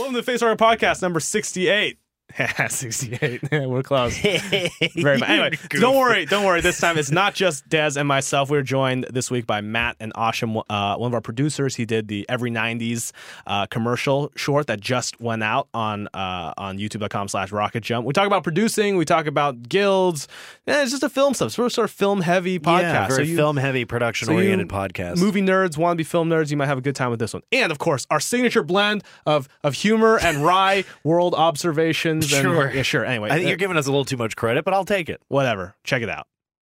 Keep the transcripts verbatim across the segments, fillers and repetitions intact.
Welcome to the Face Rocker Podcast, number sixty-eight. sixty-eight. We're close. Very much. Anyway, don't worry. Don't worry. This time it's not just Des and myself. We're joined this week by Matt and Asham, uh, one of our producers. He did the Every nineties uh, commercial short that just went out on uh, on youtube.com slash rocket jump. We talk about producing. We talk about guilds. Yeah, it's just a film stuff. It's sort of, sort of film heavy podcast. Yeah, very so you, film heavy, production so oriented podcast. Movie nerds, want to be film nerds, you might have a good time with this one. And of course, our signature blend of of humor and wry world observations. And, Sure. yeah, sure. Anyway. I think uh, you're giving us a little too much credit, but I'll take it. Whatever. Check it out.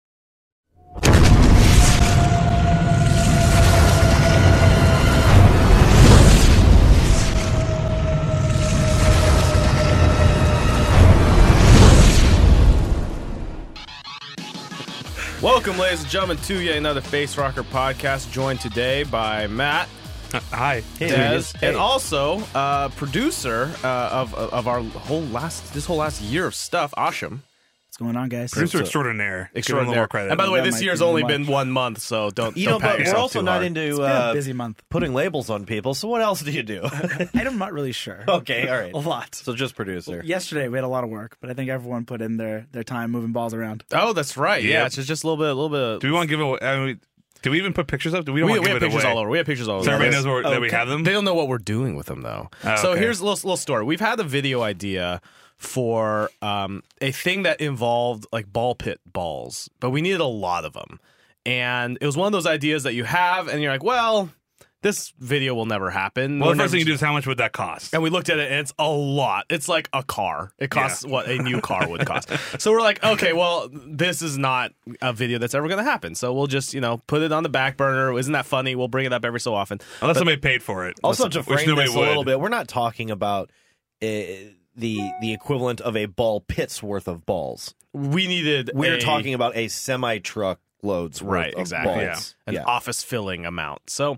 Welcome, ladies and gentlemen, to yet another Face Rocker podcast, joined today by Matt. Hi, Des, Hey. and also uh, producer uh, of of our whole last this whole last year of stuff, Asham. What's going on, guys? producer extraordinaire. Give him a little Extraordinary. more credit. And by the way, That this might year's be only much. been one month, so don't You don't know, pat but we're yourself also too not hard. into It's been uh, a busy month. putting labels on people, so what else do you do? I'm not really sure. Okay, all right. A lot. So just producer. Yesterday we had a lot of work, but I think everyone put in their, their time moving balls around. Oh, that's right. Yeah, Yeah. it's just, just a little bit, a little bit. do we want to give it away? I mean, do we even put pictures up? Do we don't we, want we to have give it pictures away? all over. We have pictures all over. So everybody Yes. knows where, that we Okay. have them? They don't know what we're doing with them, though. Oh, So okay. here's a little, little story. We've had a video idea for um, a thing that involved like ball pit balls, but we needed a lot of them. And it was one of those ideas that you have, and you're like, well, this video will never happen. Well, We're the first never- thing you do is how much would that cost? And we looked at it, and it's a lot. It's like a car. It costs what a new car would cost. So we're like, okay, well, this is not a video that's ever going to happen. So we'll just, you know, put it on the back burner. Isn't that funny? We'll bring it up every so often. Unless somebody paid for it. Also, to Which frame nobody this a would. little bit, we're not talking about uh, the the equivalent of a ball pit's worth of balls. We needed. We're a- talking about a semi truck loads worth right, of exactly, balls. an Yeah. office filling amount. So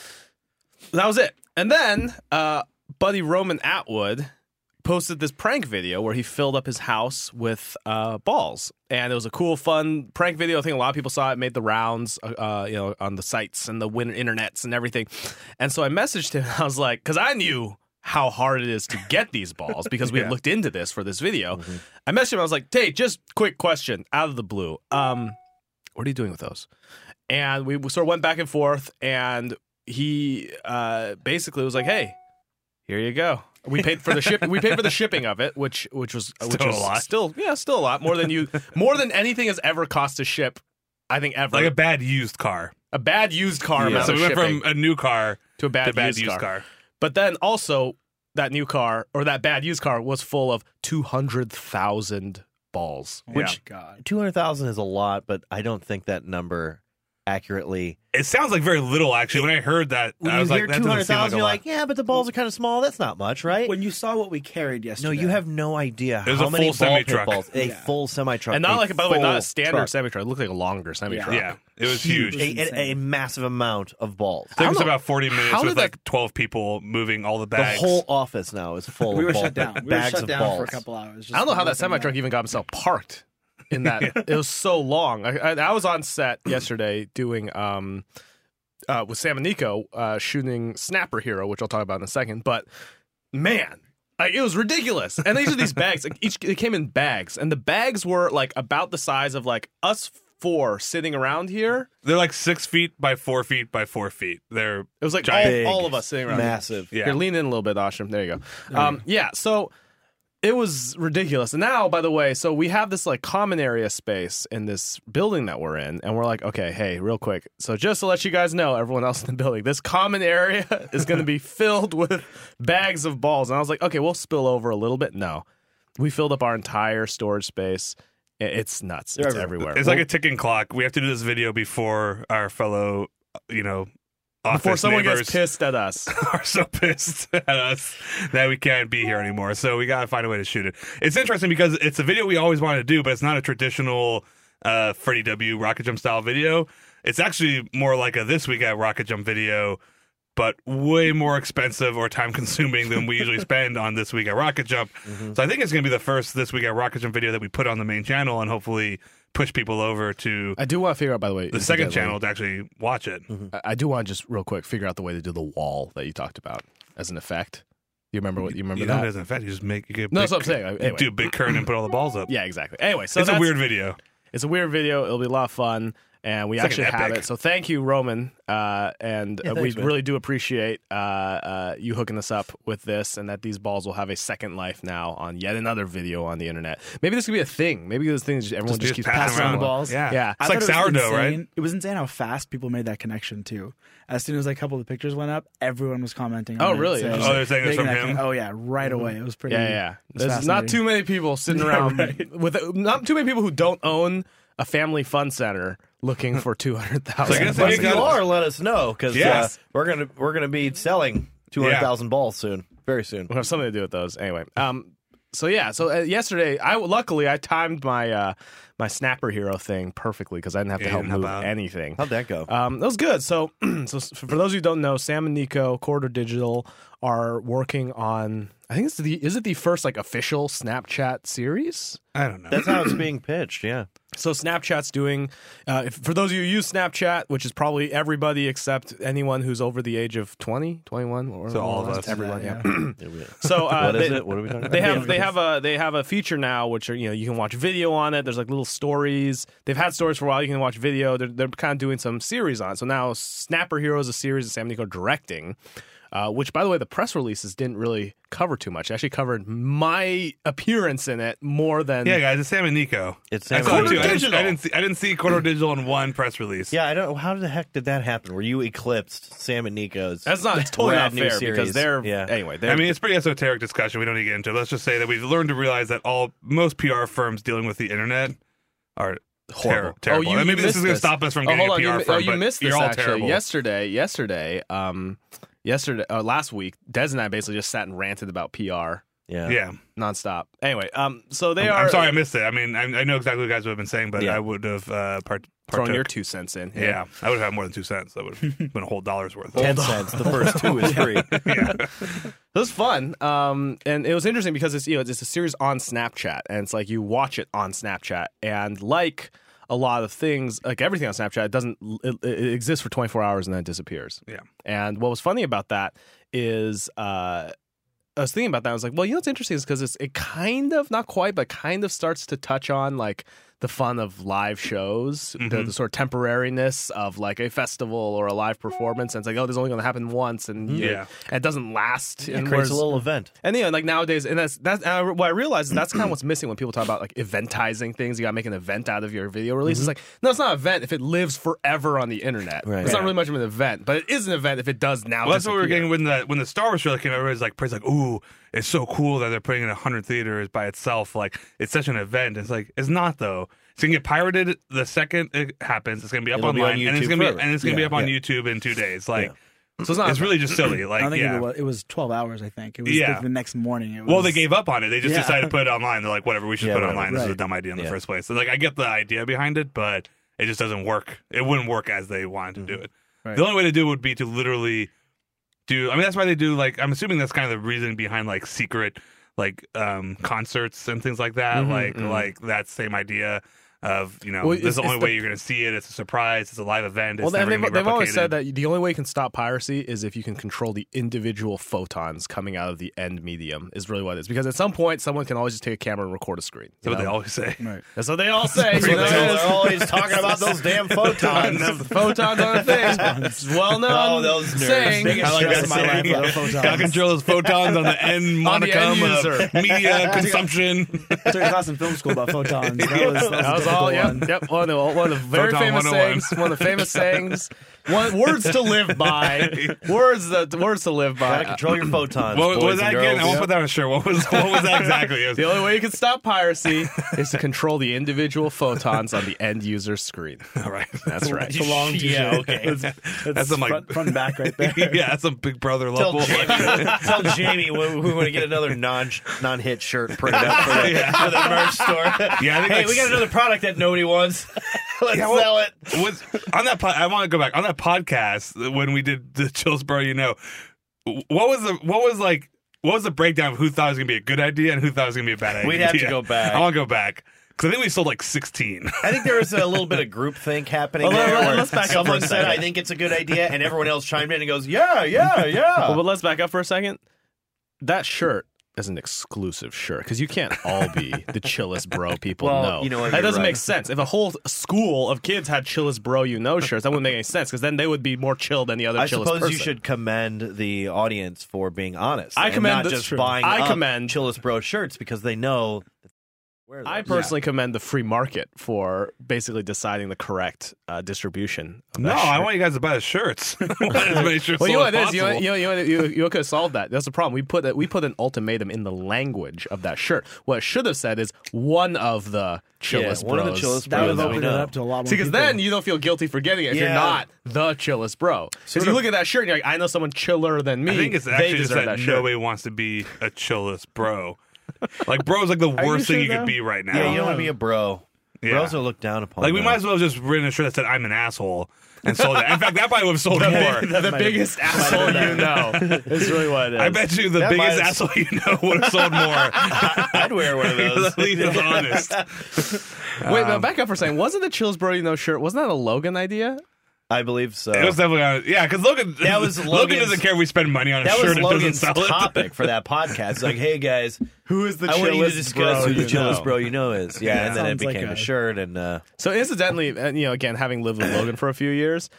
that was it. And then, uh, buddy Roman Atwood posted this prank video where he filled up his house with uh, balls, and it was a cool, fun prank video. I think a lot of people saw it, made the rounds, uh, you know, on the sites and the win- internets and everything. And so I messaged him. I was like, because I knew how hard it is to get these balls because we had Yeah. looked into this for this video. I messaged him. I was like, "Hey, just quick question out of the blue. Um, what are you doing with those?" And we sort of went back and forth, and he uh, basically was like, "Hey, here you go." We paid for the ship. We paid for the shipping of it, which which was which Still a was lot. Still, yeah, still a lot more than you more than anything has ever cost to ship. I think ever Like a bad used car. a bad used car Yeah. amount So of we went shipping from a new car to a bad, to a bad used, used car. car. But then also that new car or that bad used car was full of two hundred thousand balls. Oh Which- my God. two hundred thousand is a lot, but I don't think that number accurately. It sounds like very little, actually. When I heard that, When I you was hear like, that two doesn't hundred seem like thousand, a you're lot. like, yeah, but the balls are kind of small. That's not much, right? When you saw what we carried yesterday. No, you have no idea It was how a many full ball pit semi-truck. balls. A Yeah. full semi truck, And not like, by the way, not a standard semi truck. It looked like a longer semi truck. yeah, it was huge. Huge. a, a, a massive amount of balls. It took I us don't know. about forty minutes How with did like twelve people moving all the The bags. whole office now is full We of were ball shut down. pit, We were bags shut of down balls. for a couple hours. just I don't know how that looking semi truck around. even got himself parked in that. It was so long. I, I, I was on set yesterday doing um, uh, with Sam and Nico uh, shooting Snapper Hero, which I'll talk about in a second. But man, like, it was ridiculous. And each of these bags, like, each they came in bags, and the bags were like about the size of like us four sitting around here. They're like six feet by four feet by four feet. They're It was like Giant. all, all of us sitting around. here. Massive. yeah. Here, lean in a little bit, Asham. There you go. Um, yeah, so it was ridiculous. And now, by the way, so we have this like common area space in this building that we're in, and we're like, okay, hey, real quick. So just to let you guys know, everyone else in the building, this common area is going to be filled with bags of balls. And I was like, okay, we'll spill over a little bit. No, we filled up our entire storage space. I- It's nuts. They're it's everywhere. everywhere. It's like a ticking clock. We have to do this video before our fellow, you know, office before someone neighbors gets pissed at us. are so pissed at us that we can't be here anymore. So we got to find a way to shoot it. It's interesting because it's a video we always wanted to do, but it's not a traditional uh, Freddie W. Rocket Jump style video. It's actually more like a This Week at Rocket Jump video, but way more expensive or time consuming than we usually spend on This Week at Rocket Jump. Mm-hmm. So I think it's going to be the first This Week at Rocket Jump video that we put on the main channel and hopefully push people over to I do want to figure out, by the way, the second incidentally, channel to actually watch it. I- I do want to just real quick figure out the way to do the wall that you talked about as an effect. You remember what you remember You know, it that? doesn't affect. You just make you get No, big, that's what I'm saying. Anyway. you do a big curtain and put all the balls up. Yeah, exactly. Anyway, so it's a that's- weird video. It's a weird video. It'll be a lot of fun, and we It's like actually an have epic. it. So thank you, Roman, uh, and Yeah, uh, thanks, we man. really do appreciate uh, uh, you hooking us up with this, and that these balls will have a second life now on yet another video on the internet. Maybe this could be a thing. Maybe this thing is just, everyone Just- just, just keeps pass passing around around the balls. Yeah, Yeah. It's I like thought it was sourdough, right? insane. It was insane how fast people made that connection too. As soon as like a couple of the pictures went up, everyone was commenting. Oh, on it, really? saying, Oh, they're saying it's making from that him? con- Oh yeah, right away. It was pretty. Yeah, yeah. it was There's not fascinating. too many people sitting Yeah, around right. with not too many people who don't own a family fun center looking for two hundred So I thousand. guess But they if you got- are, let us know because Yes. uh, we're gonna we're gonna be selling two hundred thousand balls soon, very soon. We'll have something to do with those anyway. Um, so yeah, so uh, yesterday, I luckily I timed my uh, my Snapper Hero thing perfectly because I didn't have to Yeah, help you didn't move help out. anything. How'd that go? Um, that was good. So, so s- for those who don't know, Sam and Nico, Corridor Digital, are working on. I think it's the is it the first like official Snapchat series? I don't know. That's how it's being pitched. Yeah. So Snapchat's doing, uh, if, for those of you who use Snapchat, which is probably everybody except anyone who's over the age of twenty, twenty-one, or So all of us. everyone. Yeah. Yeah. So uh, What is they, it? What are we talking about? They have they have a they have a feature now, which are you know you can watch video on it. There's like little stories. They've had stories for a while. You can watch video. They're they're kind of doing some series on it. So now Snapper Hero is a series that Sam Nico directing. Uh, which, by the way, the press releases didn't really cover too much. It actually covered my appearance in it more than Yeah, guys, it's Sam and Nico. It's I Sam saw and it too. I Nico. didn't, I didn't see. I didn't see Corridor Digital in one press release. Yeah, I don't. How the heck did that happen? Were you eclipsed Sam and Nico's? That's not it's totally Rad not new fair because series. they're Yeah. anyway. They're, I mean, it's pretty esoteric discussion. We don't need to get into it. Let's just say that we've learned to realize that all most P R firms dealing with the internet are horrible. ter- terrible. Oh, you, And maybe you this is missed going to this. stop us from Oh, getting hold a on. P R you, firm. oh, you but missed you're this all actually. terrible. Yesterday, yesterday, um, yesterday, uh, last week, Des and I basically just sat and ranted about P R Yeah. Yeah, nonstop. Anyway, um, so they I'm, are. I'm sorry I missed it. I mean, I, I know exactly what you guys would have been saying, but Yeah. I would have uh, part, throwing partook. your two cents in. here. Yeah, I would have had more than two cents. That would have been a whole dollar's worth. Ten cents. The first two is free. It was fun, um, and it was interesting because it's you know it's a series on Snapchat, and it's like you watch it on Snapchat, and like a lot of things, like everything on Snapchat, it doesn't it, it exists for twenty-four hours and then it disappears. Yeah. And what was funny about that is, uh, I was thinking about that. I was like, well, you know what's interesting is because it kind of not quite, but kind of starts to touch on like the fun of live shows, the, Mhm. the sort of temporariness of like a festival or a live performance. And it's like, oh, this is only going to happen once, and you- Yeah. and it doesn't last. It and creates whereas- a little event. and you know, like nowadays, and that's that's and I, what I realize is that's kind of what's missing when people talk about like eventizing things. You got to make an event out of your video release. It's like no, it's not an event if it lives forever on the internet. Right. It's not Yeah. really much of an event, but it is an event if it does now. Well, that's what we were disappear. getting when the when the Star Wars trailer came out. Everybody's like, praise like, ooh, it's so cool that they're putting it in a hundred theaters by itself. Like, it's such an event. It's like, it's not though. It's gonna get pirated the second it happens. It's gonna be up It'll be online, on and it's YouTube gonna be forever. and it's gonna be Yeah, up on yeah. YouTube in two days. Like, So it's not. it's really just silly. I Like, don't think yeah. it, was, it was twelve hours. I think it was Yeah. like, the next morning. It was, Well, they gave up on it. They just Yeah. decided to put it online. They're like, whatever, we should Yeah, put it whatever. online. This is a Right. dumb idea in the Yeah. first place. So, like, I get the idea behind it, but it just doesn't work. It wouldn't work as they wanted to do it. Right. The only way to do it would be to literally do. I mean, that's why they do. Like, I'm assuming that's kind of the reason behind like secret, like um concerts and things like that. Mhm, like, mhm. like that same idea. Of you know, Well, this is it's- the only it's way the- you're going to see it. It's a surprise. It's a live event. It's Well, never they've, gonna be they've always replicated. said that the only way you can stop piracy is if you can control the individual photons coming out of the end medium. Is really what it is. Because at some point, someone can alys just take a camera and record a screen. That's you what they know? always say. Right. That's what they all say. you Pretty know? much. They're always talking about those damn photons. the photons on a thing. It's well known. Oh, those nerds. saying. Biggest I like stress that of my life saying. are the photons. Gotta control those photons on the end On the end monicum user. of media consumption. I took a class in film school about photons. That was, that was, That a was all. difficult Yep, one. yep. One of the, one of the very Photon famous one oh one. sayings. One of the famous sayings. One, words to live by. Words that words to live by. Gotta control your photons. What, what boys was that and again? I girls. won't put that on a shirt. What was what was that exactly? It was- The only way you can stop piracy is to control the individual photons on the end user screen. all right. That's right. It's a long Yeah, okay. That's some like front, front and back right there. yeah, that's some Big Brother Tell level. Jamie, tell Jamie we, we want to get another non non hit shirt printed up for the, for the merch store. Yeah, I think Hey, like we got another product that nobody wants. Let's Yeah, well- sell it. was on that. Po- I want to go back on that podcast when we did the Chillsboro. You know, what was the what was like what was the breakdown of who thought it was gonna be a good idea and who thought it was gonna be a bad idea? We'd have to go back. I want to go back because I think we sold like sixteen. I think there was a little bit of groupthink happening Well, there. let- where let's back up for someone a said, second. "I think it's a good idea," and everyone else chimed in and goes, "Yeah, yeah, yeah." Well, but let's back up for a second. that shirt is an exclusive shirt because you can't all be the chillest bro people Well, know. you know what, that you're doesn't right. make sense. If a whole school of kids had chillest bro you know shirts, that wouldn't make any sense because then they would be more chill than the other I chillest suppose person. you should commend the audience for being honest. I and commend not the- just true. buying I up commend- Chillest Bro shirts because they know. Wear I those. personally commend the free market for basically deciding the correct uh, distribution. Of No, that I shirt. want you guys to buy the shirts. I want as many shirts Well, you know sold what it as is. You, know, possible. you, know, you, know, you, you could have solved that. That's the problem. We put a, we put an ultimatum in the language of that shirt. What it should have said is one of the chillest Yeah, one of the bros. chillest That would bros that we open it know. up to a lot more See, because people. then you don't feel guilty for getting it if you're Yeah. not the chillest bro. Because you look at that shirt and you're like, I know someone chiller than me. I think it's they actually just deserve that, that shirt. nobody wants to be a chillest bro. Like, bro's like the worst sure, thing you though? could be right now. Yeah, you don't want to be a bro. Yeah. Bros are looked down upon. Like, we now. might as well just written a shirt that said "I'm an asshole" and sold that. In fact, that probably would have sold more. the biggest asshole you know is really what it is. I bet you the That biggest might- asshole you know would have sold more. I'd wear one of those. At least it's honest. Wait, Um, no, back up for a second. Wasn't the chillest bro you know shirt? Wasn't that a Logan idea? I believe so. It was definitely on. Yeah, because Logan. That was Logan Logan's- doesn't care if we spend money on a that shirt was and doesn't Logan's sell it. topic for that podcast. It's like, hey guys, Who is the I want you to chillest discuss bro who the you chillest know? bro you know is. Yeah, and then it Sounds like became a- a shirt, and uh, So incidentally, and, you know, again, having lived with Logan for a few years,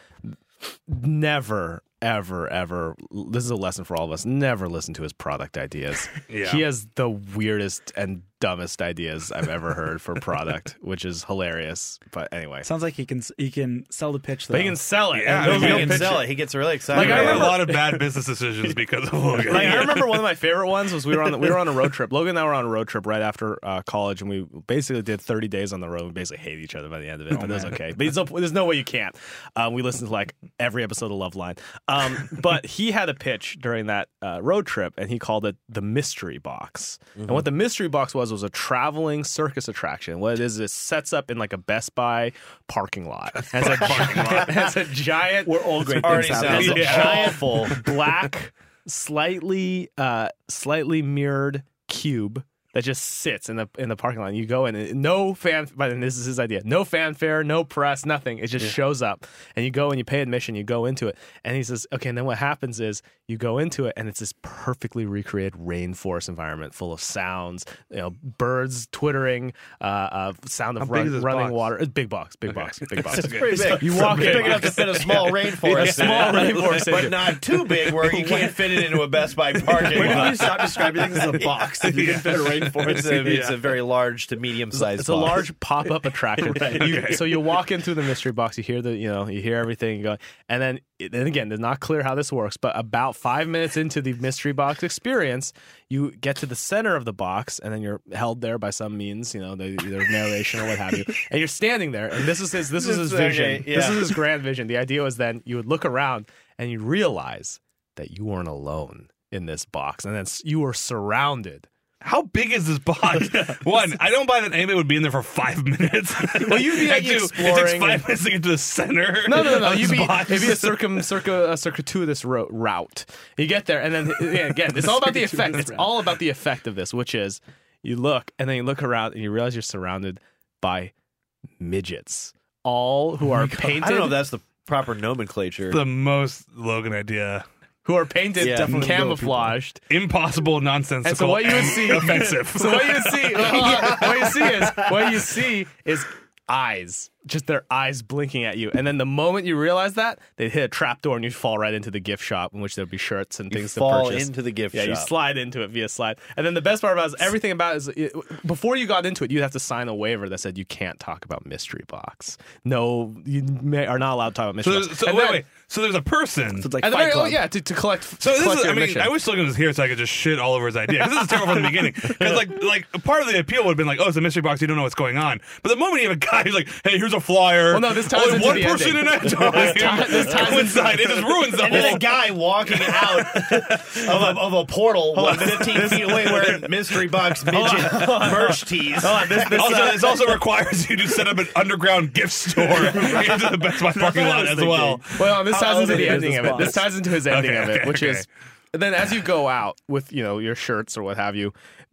never, ever, ever. This is a lesson for all of us. Never listen to his product ideas. Yeah. He has the weirdest and dumbest ideas I've ever heard for product, which is hilarious. But anyway, Sounds like he can he can sell the pitch though. but he can sell it. Yeah, and I those mean, are he the can pitch- sell it. He gets really excited. Like, I I made a remember- lot of bad business decisions because of Logan. Like, I remember one of my favorite ones was we were on the, we were on a road trip. Logan and I were on a road trip right after uh, college, and we basically did thirty days on the road. We basically hated each other by the end of it, but it was okay. But it's no, there's no way you can't. Um, we listened to like every episode of Loveline. Um, but he had a pitch during that uh, road trip, and he called it the Mystery Box. And what the Mystery Box was was a traveling circus attraction. What it is, it sets up in like a Best Buy parking lot. Has a parking lot. Has a giant. We're all great Already things sounds happening. Yeah. giant full. black, slightly, uh, slightly mirrored cube that just sits in the in the parking lot. And you go in, and no fan. But this is his idea. No fanfare, no press, nothing. It just shows up, and you go and you pay admission. You go into it, and he says, "Okay." And then what happens is you go into it, and it's this perfectly recreated rainforest environment full of sounds. You know, birds twittering, uh, uh sound of How big run, is this running box? water. It's big box, big box, big box. Pretty big. You walk It's in, big enough to fit a small rainforest. A small in it, rainforest in but it. not too big where you can't fit it into a Best Buy parking When can you lot. stop describing things as a box if you can fit a rainforest? It's a, it's a very large to medium sized. It's a large pop-up attraction. You- okay. So you walk in through the mystery box, you hear the, you know, you hear everything, you go, and then, and again, it's not clear how this works, but about five minutes into the mystery box experience, you get to the center of the box, and then you're held there by some means, you know, the, either narration or what have you, and you're standing there, and this is his, this is his It's okay, vision. This yeah. is his grand vision. The idea was then you would look around and you realize that you weren't alone in this box, and then s- you were surrounded. How big is this box? One, I don't buy that anybody would be in there for five minutes. Well, you'd be, like, And two, It exploring takes and- five minutes to get to the center. No, no, no, no. of You'd this be, box. it'd be a circum, circa, a circuitous ro- route. You get there, and then yeah, again, it's all about the effect. It's all about the effect of this, which is you look, and then you look around, and you realize you're surrounded by midgets, all who are painted, I don't know if that's the proper nomenclature. the most Logan idea. who are painted, Yeah. and Definitely camouflaged. Impossible, nonsensical, And so what you would see, offensive. So what you see, what you see is what you see is eyes, just their eyes blinking at you. And then the moment you realize that, they hit a trap door and you fall right into the gift shop in which there'll be shirts and You things fall to purchase. into the gift yeah, you shop. slide into it via slide. And then the best part about it is everything about it is it, before you got into it, you'd have to sign a waiver that said you can't talk about Mystery Box. No, you may, are not allowed to talk about Mystery So, Box. so And wait, then- wait. So there's a person. So it's like at the Fight very, oh, Club. yeah, to, to collect. So this collect is, your I mean, admission. I wish Logan was here so I could just shit all over his idea. Because this is terrible from the beginning. Because like, like part of the appeal would have been like, oh, it's a mystery box, you don't know what's going on. But the moment you have a guy who's like, hey, here's a flyer. Well, no, this ties oh, into one the person ending. in it. This tie- this ties Go into- inside. It just ruins the And then whole. a guy walking out of a, of a portal what, fifteen feet away wearing mystery box midget merch tees. also, this also requires you to set up an underground gift store into the Best Buy parking lot as well. Well, this ties How into the elevated is ending this of it. box? This ties into his ending Okay, of it, okay, which okay. is then as you go out with you know your shirts or what have you,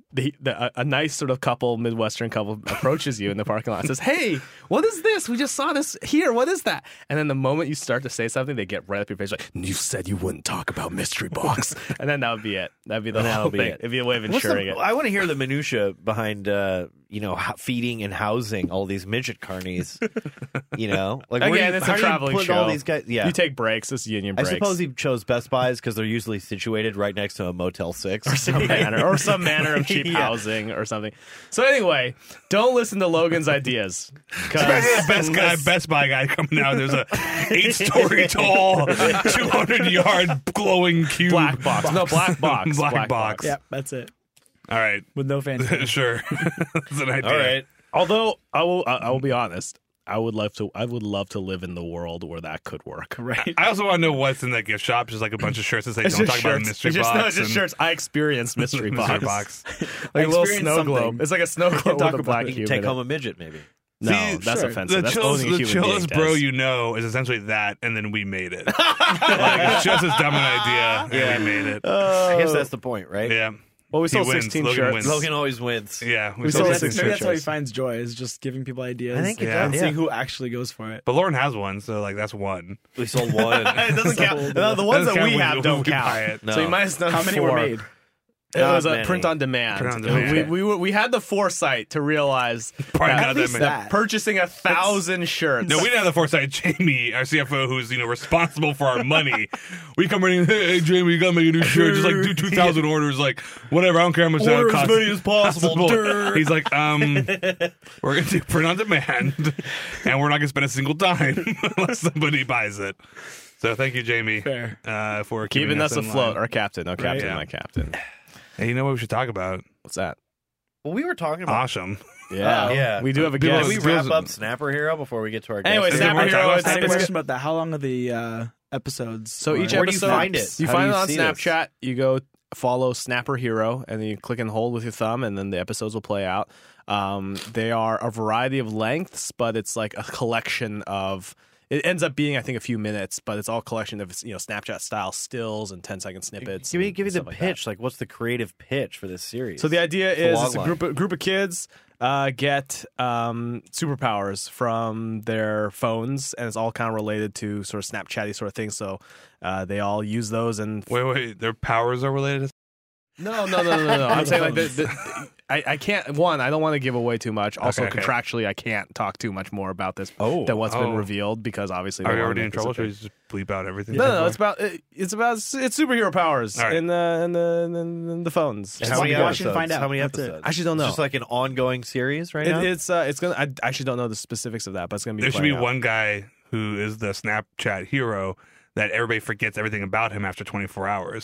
the, the, a, a nice sort of couple, Midwestern couple, approaches you in the parking lot and says, "Hey, what is this? We just saw this here. What is that?" And then the moment you start to say something, they get right up your face like, "You said you wouldn't talk about Mystery Box." And then that would be it. That'd be the That'll whole be thing. it. It'd be a way of What's ensuring the, it. I want to hear the minutia behind, uh, you know, ho- feeding and housing all these midget carnies. You know, like where do Again, you- it's how a do you traveling put show. all these guys. Yeah, You take breaks. This union I breaks. suppose he chose Best Buys because they're usually situated right next to a Motel Six or some manner or some manner of cheap Yeah. housing or something. So anyway, don't listen to Logan's ideas. 'Cause- Best guy, Best Buy guy coming out. There's a eight-story tall, two hundred yard glowing cube. Black box. No, black box. Black box. Yeah, that's it. All right, With no fancy. sure. That's an idea. All right. Although I will, I I will be honest. I would love to. I would love to live in the world where that could work. Right. I also want to know what's in that gift shop. Just like a bunch of shirts that say It's "Don't just talk about shirts. mystery It's just, box." no, it's just and- shirts. I experienced mystery box. Mystery box. Like a little Experience snow something. globe. It's like a snow globe with talk a about black it. You cube. can take in it. home a midget, maybe. No, See, that's sure. offensive. The That's chillest, owning a the human being, chillest bro Des. you know is essentially that, and then we made it. Like, it's just as dumb an idea, and we made it. I guess that's the point, right? yeah. Well, we He sold wins. sixteen Logan shirts. wins. Logan always wins. Yeah, we We sold sold Maybe sixteen that's, sixteen maybe that's how he shirts. finds joy, is just giving people ideas I think it Yeah. and does. seeing Yeah. who actually goes for it. But Lauren has one, so like that's one. We sold one. It doesn't count. No, the ones Doesn't that we count when have you- don't when you buy count. it. No. So you might have done How many four. were made? It Not was a many. print on demand. Print on demand. We, we, were, we had the foresight to realize Probably that, not that many. that. purchasing a thousand shirts. No, we didn't have the foresight. Jamie, our C F O, who's you know responsible for our money, we come in. Hey, Jamie, you gotta make a new shirt. Just like do two thousand orders. Like whatever. I don't care how much that Order as costs. many as possible. Durr. He's like, um, we're gonna do print on demand, and we're not gonna spend a single dime unless somebody buys it. So thank you, Jamie, Fair. uh, for keeping keeping us in afloat. line. Our captain. No, captain, Yeah. my captain. Hey, you know what we should talk about? What's that? Well, we were talking about. Awesome. Yeah. Oh, yeah. We do have a People- guest. Can we Feels- wrap up Snapper Hero before we get to our guest? Anyway, Is it Snapper more Hero. time? It's, I had a it's- question about that. How long are the uh, episodes? so each Where do you episode, find it? You How find do it you on see this? Snapchat. You go follow Snapper Hero, and then you click and hold with your thumb, and then the episodes will play out. Um, they are a variety of lengths, but it's like a collection of. It ends up being, I think, a few minutes, but it's all a collection of you know Snapchat style stills and ten second snippets. Give me, and give me the stuff like that. pitch. Like, what's the creative pitch for this series? So the idea The is log it's a line. group of, group of kids uh, get um, superpowers from their phones, and it's all kind of related to sort of Snapchatty sort of things. So uh, they all use those and Wait, wait. Their powers are related. no, no, no, no, no. no. I'm saying like the, the, I, I can't. One, I don't want to give away too much. Also, Okay, okay. contractually, I can't talk too much more about this Oh. than what's Oh. been revealed because obviously Are they we wanna already in make this trouble? a Should we thing. just bleep out everything? No, no, no. It's about it- it's about it's superhero powers All right. in the in the in the, in the phones. And How how many many episodes? watch and find out. How many That's it. episodes? I actually don't know. It's just like an ongoing series right It- now. it's uh, it's gonna. I actually don't know the specifics of that, but it's gonna be. There should be playing out. one guy who is the Snapchat hero that everybody forgets everything about him after twenty-four hours.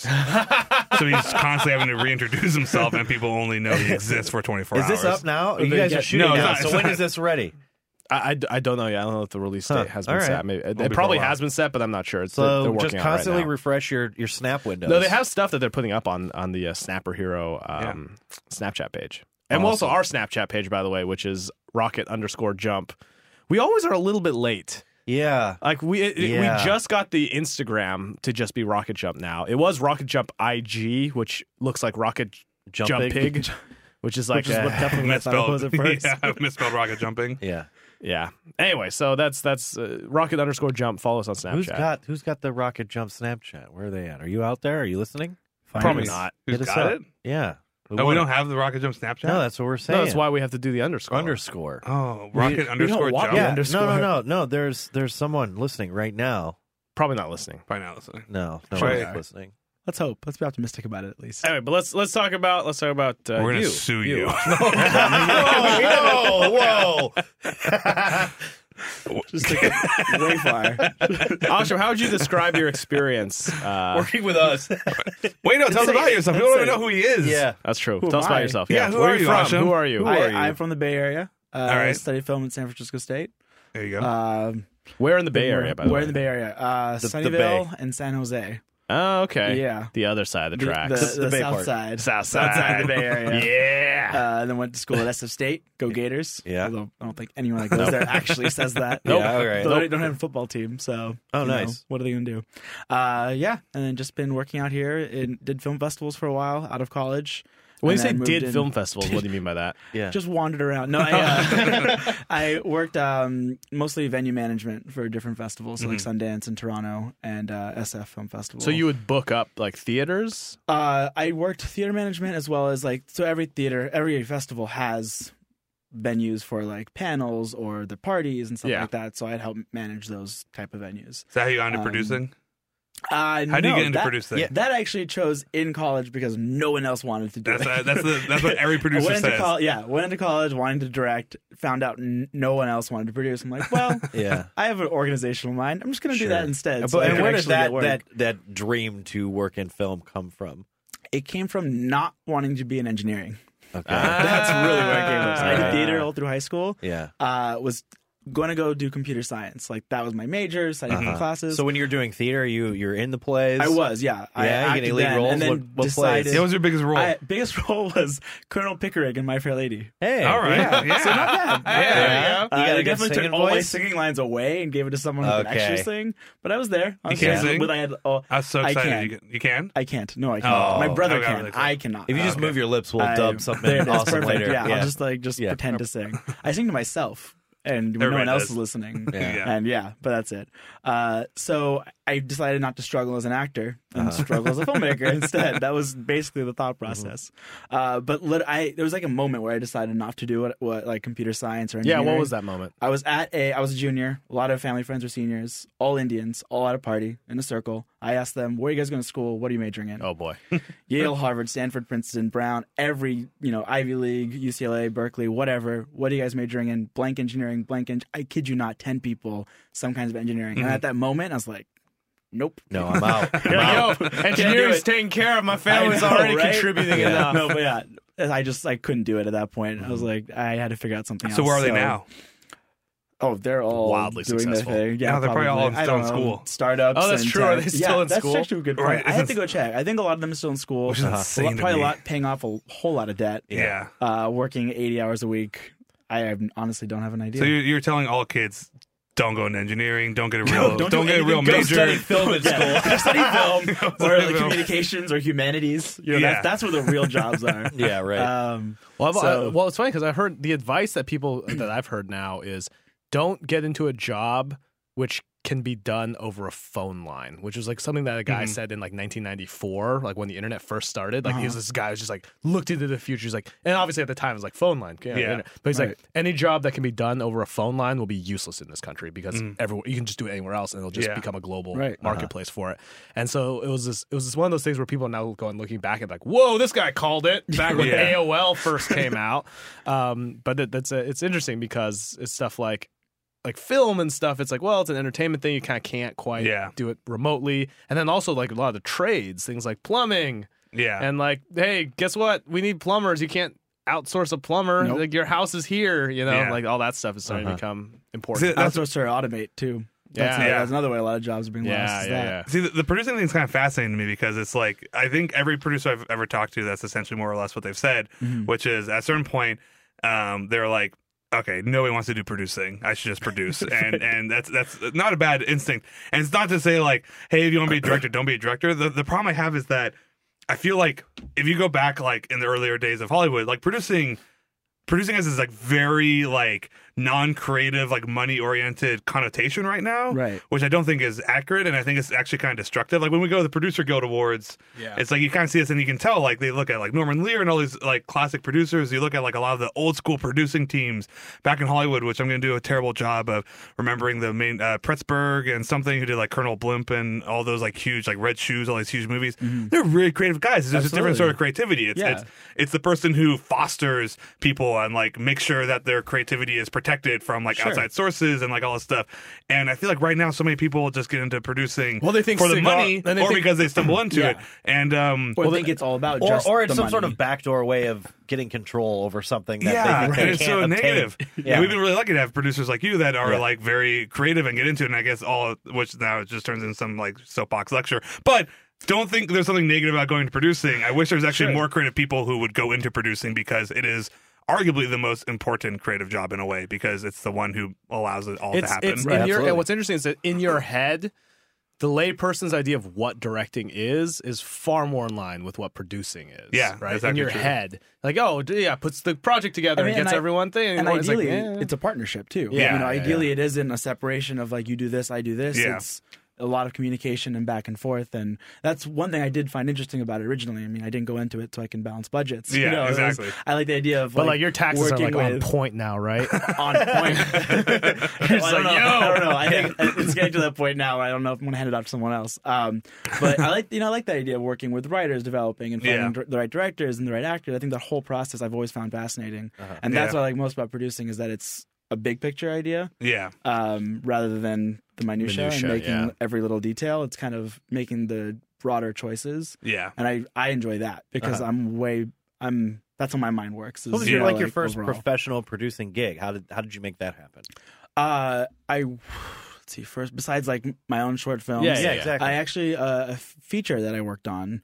So he's constantly having to reintroduce himself, and people only know he exists for twenty-four Is hours. this up now? You they guys get- are shooting No, it's now. not, So it's when not. is this ready? I, I, I don't know yet. I don't know if the release date Huh. has been All right. set. Maybe it, Won't be for probably a while. has been set, but I'm not sure. It's, they're, they're So working just on it right constantly now. refresh your, your Snap windows. No, they have stuff that they're putting up on on the uh, Snapper Hero um, Snapchat page, and also Awesome. our Snapchat page, by the way, which is rocket underscore jump. We always are a little bit late. Yeah. Like we it, it- Yeah. we just got the Instagram to just be Rocket Jump now. It was Rocket Jump I G, which looks like Rocket Jump Jump Pig. Pig, which is like Which is a- what definitely I thought it was misspelled. at first. Yeah, misspelled rocket jumping. Yeah. yeah. Anyway, so that's that's uh, Rocket underscore jump. Follow us on Snapchat. Who's got Who's got the Rocket Jump Snapchat? Where are they at? Are you out there? Are you listening? Find Probably us. not. Who's Hit us got up. it? Yeah. Oh, we want don't it. have the rocket jump Snapchat. No, that's what we're saying. No, that's why we have to do the underscore. underscore. Oh, rocket we underscore don't want jump. the Yeah. underscore. No, no, no, no. There's there's someone listening right now. Probably not listening. Probably not listening. No, no Try- one's listening. Let's hope. Let's be optimistic about it at least. Anyway, but let's let's talk about let's talk about uh, We're gonna you. sue you. whoa, whoa! Just take it way far. Asham, how would you describe your experience? Uh, Working with us. Wait, no, tell us Say about it. yourself. People don't even Say know who he is. Yeah. that's true. Who Tell us am about I? yourself. Yeah, who Where are are you you, from? Asham? Who are you? Who I, are you? I'm from the Bay Area. Uh, All right. I studied film at San Francisco State. There you go. Um, Where in the Bay Area, by the Where way? in the Bay Area? Uh, The- the Sunnyvale Bay. and San Jose. Oh, okay. Yeah. The other side of the The, tracks. the, The Bay south part. side. South South side side. of the Bay Area. yeah. Uh, and then went to school at S F State. Go Gators. Yeah. Although I don't think anyone that goes there actually says that. Nope. Yeah, all right. Though Nope. They don't have a football team, so Oh, you know, nice. what are they gonna do? Uh, yeah, and then just been working out here. And did film festivals for a while out of college. When you And say then moved did in- film festivals, what do you mean by that? Yeah. Just wandered around. No, I, uh, I worked um, mostly venue management for different festivals, so like Sundance in Toronto and uh, S F Film Festival. So you would book up like theaters? Uh, I worked theater management as well as like so every theater, every festival has venues for like panels or the parties and stuff Yeah. like that. So I'd help manage those type of venues. Is that how you got into Um, producing? Uh, How do you no, get into that, producing? Yeah, that I actually chose in college because no one else wanted to do That's it. uh, that's the, that's what every I producer went into says. college, yeah, went into college wanting to direct, found out n- no one else wanted to produce. I'm like, well, Yeah. I have an organizational mind. I'm just going to do Sure. that instead. But so I and can where did actually that, get work. that that dream to work in film come from? It came from not wanting to be in engineering. Okay. That's really where it came from. So I did Ah. theater all through high school. Yeah. Uh, was going to go do computer science. Like that was my major, studying Uh-huh. classes. So when you're doing theater, you you're in the plays. I was, yeah. I Yeah, you acted getting lead then, roles? and then What- what plays? decided. What was your biggest role? I, biggest role was Colonel Pickering in My Fair Lady. Hey. All right. Yeah. Yeah. So not bad. Yeah. Yeah. Uh, You got a I good definitely singing took all my voice? singing lines away and gave it to someone who could Okay. actually sing. But I was there. I was You can't there. sing? But I had. Oh, I was so I excited. can. You, can- you can? I can't. No, I can't. Oh, my brother I got can. really excited. I cannot. If you just Okay. move your lips, we'll I- dub something there it is. awesome Perfect. later. Yeah, I'll just like just Yeah. pretend to sing. I sing to myself, and when no Everybody one else does. is listening. Yeah. And yeah, but that's it. Uh, so I decided not to struggle as an actor and Uh-huh. struggle as a filmmaker instead. That was basically the thought process. Uh, but lit- I there was like a moment where I decided not to do what, what like computer science or Yeah, engineering. what was that moment? I was at a I was a junior. A lot of family friends were seniors, all Indians, all at a party in a circle. I asked them, "Where are you guys going to school? What are you majoring in?" Oh boy. Yale, Harvard, Stanford, Princeton, Brown, every, you know, Ivy League, U C L A, Berkeley, whatever. What are you guys majoring in? Blank engineering, blank eng- I kid you not, ten people, some kinds of engineering. And at that moment, I was like, nope. No, I'm out. I'm You're out. like, yo, engineering's it. taking care of my family's I know, already right? contributing Yeah. enough. No, but yeah, I just, I couldn't do it at that point. I was like, I had to figure out something else. So where are they now? Oh, they're all Wildly doing successful. their thing. Yeah, No, they're probably all I still don't in know, school. Startups. Oh, that's and true. Are tech. they still yeah, in that's school? actually a good point. Right, I have isn't- to go check. I think a lot of them are still in school. Which is Uh-huh. insane A lot- to probably me. a lot paying off a whole lot of debt. Yeah. Uh, working eighty hours a week. I have- honestly don't have an idea. So you're, you're telling all kids, don't go into engineering, don't get a real, don't don't, do get a real anything. Go major. study film at school. Just study film or Study like film. communications or humanities. You know, Yeah. that's, that's where the real jobs are. Yeah, right. Um, Well, I've, So- I, well, it's funny because I've heard the advice that people that I've heard now is don't get into a job which can be done over a phone line, which is like something that a guy Mhm. said in like nineteen ninety-four, like when the internet first started. Like he Uh-huh. was this guy who's just like looked into the future. He's like, and obviously at the time it was like phone line, yeah. Yeah. internet. But he's Right. like, any job that can be done over a phone line will be useless in this country because Mm. everyone you can just do it anywhere else and it'll just Yeah. become a global Right. Uh-huh. marketplace for it. And so it was this, it was this one of those things where people are now going looking back and like, whoa, this guy called it back when Yeah. A O L first came out. Um, but it, that's a, it's interesting because it's stuff like. Like film and stuff, it's like, well, it's an entertainment thing. You kind of can't quite Yeah. do it remotely. And then also like a lot of the trades, things like plumbing Yeah. and like, hey, guess what? We need plumbers. You can't outsource a plumber. Nope. Like your house is here. You know, Yeah. like all that stuff is starting Uh-huh. to become See, important. that's- outsource or automate too. That's, Yeah. another, that's another way a lot of jobs are being yeah, lost. Is yeah, that. yeah. See, the, the producing thing is kind of fascinating to me because it's like I think every producer I've ever talked to, that's essentially more or less what they've said, Mhm. which is at a certain point, um, they're like, okay, nobody wants to do producing. I should just produce, and and that's that's not a bad instinct. And it's not to say like, hey, if you want to be a director, don't be a director. The the problem I have is that I feel like if you go back like in the earlier days of Hollywood, like producing. Producing has this like very like non-creative, like money-oriented connotation right now, Right. which I don't think is accurate, and I think it's actually kind of destructive. Like when we go to the Producer Guild Awards, Yeah. it's like you kind of see this, and you can tell like they look at like Norman Lear and all these like classic producers. You look at like a lot of the old school producing teams back in Hollywood, which I'm going to do a terrible job of remembering the main uh, Pretzberg and something who did like Colonel Blimp and all those like huge like Red Shoes, all these huge movies. They're really creative guys. It's just a different Absolutely. sort of creativity. It's Yeah. it's it's the person who fosters people and like makes sure that their creativity is protected from like Sure. outside sources and like all this stuff. And I feel like right now so many people just get into producing Well, they think for the cigar- money and they or think- because they stumble into Yeah. it. And um Or I think it's all about or just or it's the some money. sort of backdoor way of getting control over something that yeah, they, think and they it's can't so obtain. negative. Yeah. And we've been really lucky to have producers like you that are Yeah. like very creative and get into it. And I guess all, which now it just turns into some like soapbox lecture. But don't think there's something negative about going to producing. I wish there was actually Sure. more creative people who would go into producing because it is arguably the most important creative job in a way because it's the one who allows it all It's, to happen. it's Right, in your, absolutely. and what's interesting is that in your head, the layperson's idea of what directing is is far more in line with what producing is. Yeah, right. that's In actually your true. head, like, oh, d- yeah, puts the project together I mean, and gets and I- everyone thing. And it's like, ideally, eh. it's a partnership too. Yeah, you know, yeah, ideally, it isn't a separation of like you do this, I do this. Yeah. It's a lot of communication and back and forth, and that's one thing I did find interesting about it originally. I mean, I didn't go into it so I can balance budgets. you Yeah, know, it was- exactly. I like the idea of, But like your taxes are working like on with- point now, right? on point. Well, I, don't like, know, yo. I don't know. I think it's getting to that point now. I don't know if I'm going to hand it off to someone else. Um, but I like, you know, I like the idea of working with writers, developing and finding Yeah. dir- the right directors and the right actors. I think the whole process I've always found fascinating, and that's Yeah. what I like most about producing is that it's a big picture idea Yeah. um, rather than the minutia, Minutia, and making yeah. every little detail. It's kind of making the broader choices, Yeah. and I I enjoy that because Uh-huh. I'm way I'm that's how my mind works. is, What was you your know, like your first overall. professional producing gig? How did how did you make that happen? Uh, I let's see. First, besides like my own short films, Yeah, yeah, Yeah, exactly. I actually uh, a feature that I worked on.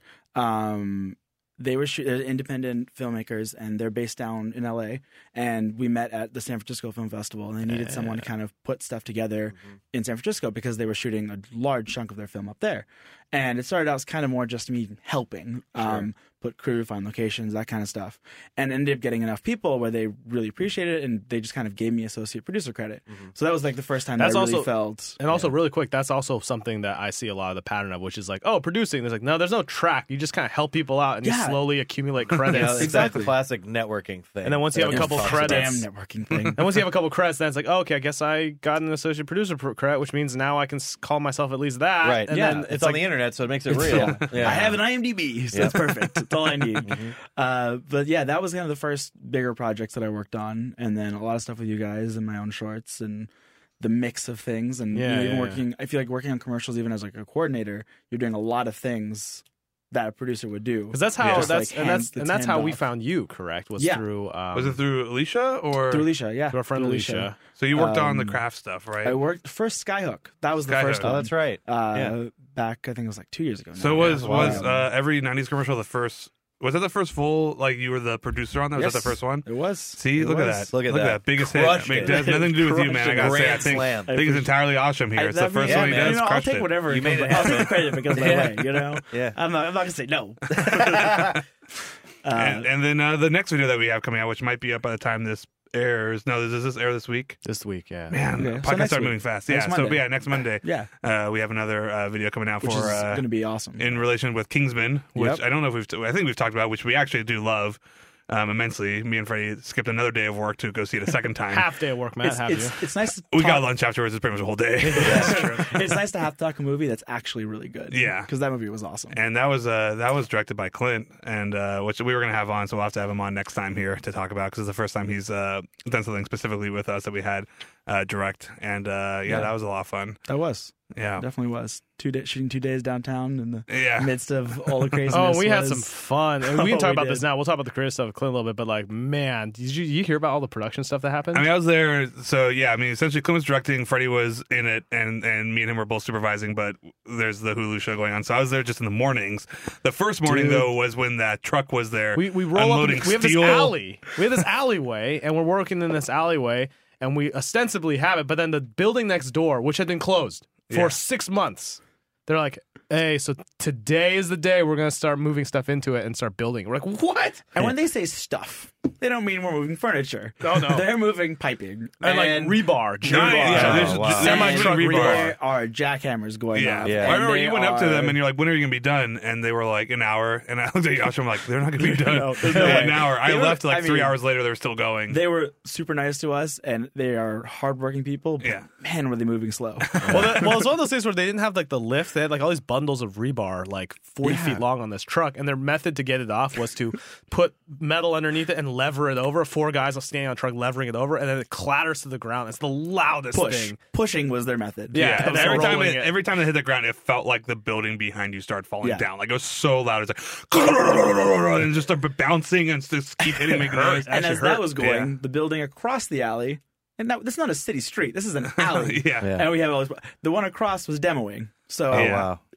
Um, they were sh- uh, independent filmmakers, and they're based down in L A. And we met at the San Francisco Film Festival, and they needed someone to kind of put stuff together in San Francisco because they were shooting a large chunk of their film up there. And it started out as kind of more just me helping, um, put crew, find locations, that kind of stuff, and ended up getting enough people where they really appreciated it, and they just kind of gave me associate producer credit. So that was like the first time That's that I really also- felt. And also, really quick, that's also something that I see a lot of the pattern of, which is like, oh, producing. There's like, no, there's no track. You just kind of help people out and you Yeah. slowly accumulate You know, credits. it's Exactly. that classic networking thing. And then once you have a that couple everyone talks credits- Damn networking thing. And once you have a couple credits, then it's like, oh, okay, I guess I got an associate producer pr- credit, which means now I can s- call myself at least that. Right. And yeah. then it's, it's on like, the internet, so it makes it real. Yeah. I have an IMDb, so that's perfect. That's all I need. uh, but yeah, that was kind of the first bigger projects that I worked on, and then a lot of stuff with you guys and my own shorts and the mix of things. And you Yeah, know, even yeah, working, I feel like working on commercials, even as like a coordinator, you're doing a lot of things that a producer would do. because that's how Yeah. that's Just, like, and that's hands the and that's how we handoff. found you. Correct? Was Yeah. through um, Was it through Alicia or Through Alicia, yeah, through our friend through Alicia? So you worked on the Um, craft stuff, right? I worked first Skyhook. That was the Skyhook. first Oh, one. that's right. Uh, Yeah. Back, I think it was like two years ago. Now. so was Yeah, was wow. uh, every nineties commercial the first? Was that the first full? Like you were the producer on that? Was Yes. that the first one? It was. See, It look at was. that! Look at that. Biggest Crushed hit. I mean, it. it has nothing to do with you, man. I gotta say, I Grand think, slam. I think it's entirely Asham here. I- It's the that first means- one he man. does. You know, I'll crushed take it. whatever. You it made comes- it I'll take happen. credit because of my way. You know. Yeah. I'm not. I'm not gonna say no. and, and then uh, the next video that we have coming out, which might be up by the time this airs. No, does this air this week? This week, yeah. Man, Okay. So podcasts next start week. moving fast. Next yeah, so Monday. yeah, next Monday. Yeah. Uh, we have another uh, video coming out Which for is uh, going to be awesome. in relation with Kingsman, which Yep. I don't know if we've t- I think we've talked about, which we actually do love um, immensely. Me and Freddie skipped another day of work to go see it a second time. Half day of work, Matt. it's, Have it's, you? it's nice. To we talk, got lunch afterwards. It's pretty much a whole day. It's nice to have to talk a movie that's actually really good. Yeah. because that movie was awesome. And that was uh, that was directed by Clint, and uh, which we were going to have on, so we'll have to have him on next time here to talk about because it's the first time he's uh, done something specifically with us that we had uh, direct, and uh, yeah, Yeah. that was a lot of fun. That was Yeah, definitely was two day, shooting two days downtown in the yeah. midst of all the craziness. Oh, we had was- some fun. And we can Oh, talk we about this did. now. We'll talk about the creative stuff with Clint a little bit, but like, man, did you, you hear about all the production stuff that happened? I mean, I was there, so yeah. I mean, essentially, Clint was directing, Freddie was in it, and and me and him were both supervising. But there's the Hulu show going on, so I was there just in the mornings. The first morning Dude. though was when that truck was there. we we roll up. unloading In, we have this steel. alley. We have this alleyway, and we're working in this alleyway, and we ostensibly have it. But then the building next door, which had been closed for Yeah. six months, they're like, "Hey, so today is the day we're gonna start moving stuff into it and start building." We're like, "What?" And when they say stuff, they don't mean we're moving furniture. Oh, no. They're moving piping And, like rebar, Giant- rebar. yeah, Oh, there's wow. just Semi there's truck rebar. rebar. There are jackhammers going Yeah. off. Yeah. I and remember they you went up to them are- and you're like, when are you going to be done? And they were like, an hour. And I looked at Josh, I'm like, they're not going to be done No, in there's no way. an hour. I They were- left like I three mean, hours later, they were still going. They were super nice to us, and they are hardworking people. But Yeah. man, were they moving slow. well, that, well, it's one of those things where they didn't have like the lift. They had like all these bundles of rebar, like forty Yeah. feet long, on this truck, and their method to get it off was to put metal underneath it and lever it over. Four guys are standing on a truck levering it over, and then it clatters to the ground. It's the loudest Push. thing. Pushing was their method. Yeah, Yeah, and every time rolling it, it. every time they hit the ground, it felt like the building behind you started falling Yeah. down. Like it was so loud. It's like and just started bouncing and just keep hitting, making noise. And as that was going, Yeah. the building across the alley, and now this is not a city street. This is an alley. yeah. Yeah. And we have all this. The one across was demoing. So Oh, Yeah. wow.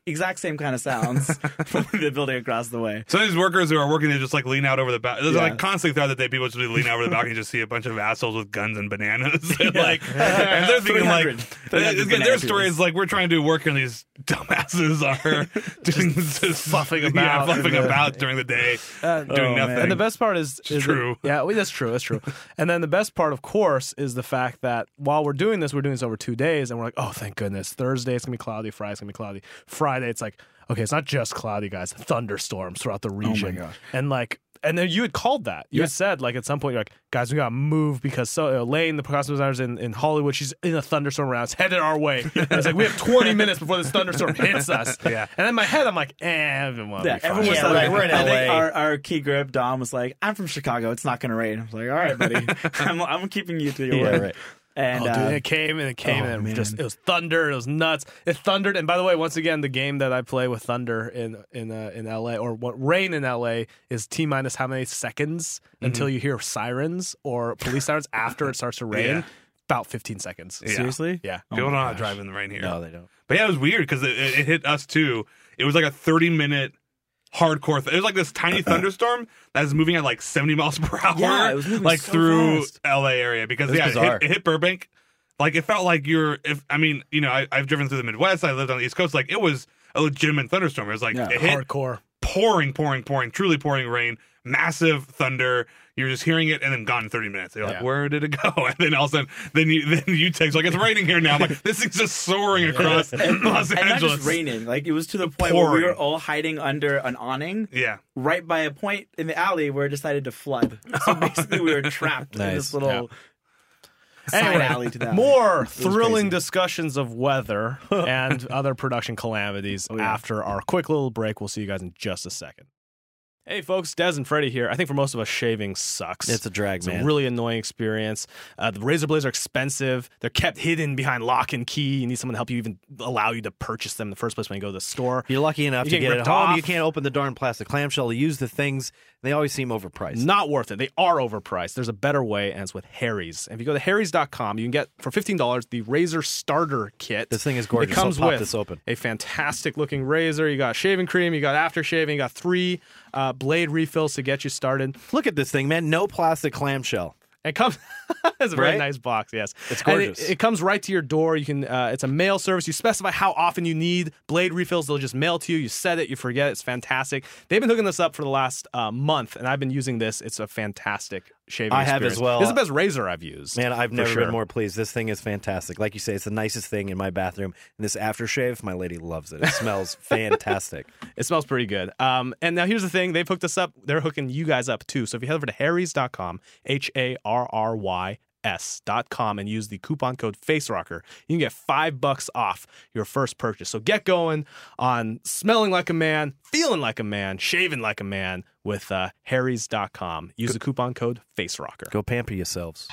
exact same kind of sounds from the building across the way. Some of these workers who are working, they just like lean out over the balcony. There's Yeah. like constantly throughout the day, people just lean out over the balcony and just see a bunch of assholes with guns and bananas. and like, and they're thinking like, three hundred their banana story peels. is like, we're trying to do work and these dumbasses are doing just fluffing yeah, about. fluffing about during the day, Uh, doing oh, nothing. man. And the best part is, is true. That, yeah, well, that's true. That's true. And then the best part, of course, is the fact that while we're doing this, we're doing this over two days, and we're like, oh, thank goodness. Thursday it's gonna be cloudy. Friday it's gonna be cloudy. Friday it's like, okay, it's not just cloudy, guys. Thunderstorms throughout the region. gosh. And like, and then you had called that. You Yeah. had said like at some point, you're like, guys, we gotta move because so uh, Lane, the costume designer's in, in Hollywood. She's in a thunderstorm around. It's headed our way. And it's like we have twenty minutes before this thunderstorm hits us. Yeah. And in my head, I'm like, eh, well, Yeah, be fine. everyone was Yeah, like, right, we're in I think L A. our, our key grip, Dom, was like, I'm from Chicago. It's not going to rain. I was like, all right, buddy. I'm, I'm keeping you to your Yeah, word. right. And Oh, dude, uh, and it came and it came oh, and it man. just it was thunder. It was nuts. It thundered. And by the way, once again, the game that I play with thunder in in uh, in L A or what rain in L A is t minus how many seconds until you hear sirens or police sirens after it starts to rain. Yeah. About fifteen seconds. Yeah. seriously? Yeah. Oh People my don't know how to gosh. drive in the rain here. No, they don't. But yeah, it was weird because it, it, it hit us too. It was like a thirty minute hardcore. Th- it was like this tiny thunderstorm that was moving at like seventy miles per hour, Yeah, it was moving like so through fast. L A area because It was yeah, it bizarre. hit, it hit Burbank. Like it felt like you're. If I mean, you know, I, I've driven through the Midwest. I lived on the East Coast. Like it was a legitimate thunderstorm. It was like Yeah, it hit Hardcore. pouring, pouring, pouring, truly pouring rain, massive thunder. You're just hearing it and then gone in thirty minutes. You're like, Yeah. where did it go? And then all of a sudden, then you then you text like it's raining here now. I'm like, this thing's just soaring across Los And not Angeles. just raining. Like, it was to the point where we Pouring. were all hiding under an awning Yeah. right by a point in the alley where it decided to flood. So basically, we were trapped in Nice. this little Yeah. side Anyway, alley to that. More was thrilling crazy. discussions of weather and other production calamities Oh, yeah. after our quick little break. We'll see you guys in just a second. Hey folks, Des and Freddie here. I think for most of us, shaving sucks. It's a drag, It's man. a really annoying experience. Uh, the razor blades are expensive. They're kept hidden behind lock and key. You need someone to help you even allow you to purchase them in the first place when you go to the store. If you're lucky enough You to get get it ripped home, off. you can't open the darn plastic clamshell to use the things. They always seem overpriced. Not worth it. They are overpriced. There's a better way, and it's with Harry's. And if you go to harrys dot com, you can get for fifteen dollars the razor starter kit. This thing is gorgeous. It comes I'll pop with this open. a fantastic looking razor. You got shaving cream. You got aftershave. You got three uh, blade refills to get you started. Look at this thing, man. No plastic clamshell. It comes. It's a very Right? nice box. Yes, It's And it- gorgeous. It, comes right to your door. You can. Uh, it's a mail service. You specify how often you need blade refills. They'll just mail to you. You set it. You forget. It's fantastic. They've been hooking this up for the last uh, month, and I've been using this. It's a fantastic shaving. I have experience. as well. This is the best razor I've used. Man, I've for never sure. been more pleased. This thing is fantastic. Like you say, it's the nicest thing in my bathroom. And this aftershave, my lady loves it. It smells fantastic. It smells pretty good. Um, and now here's the thing: they've hooked us up. They're hooking you guys up too. So if you head over to harrys dot com, H A R R Y S dot com, and use the coupon code FaceRocker, you can get five bucks off your first purchase. So get going on smelling like a man, feeling like a man, shaving like a man with uh, harrys dot com. Use the coupon code FaceRocker. Go pamper yourselves.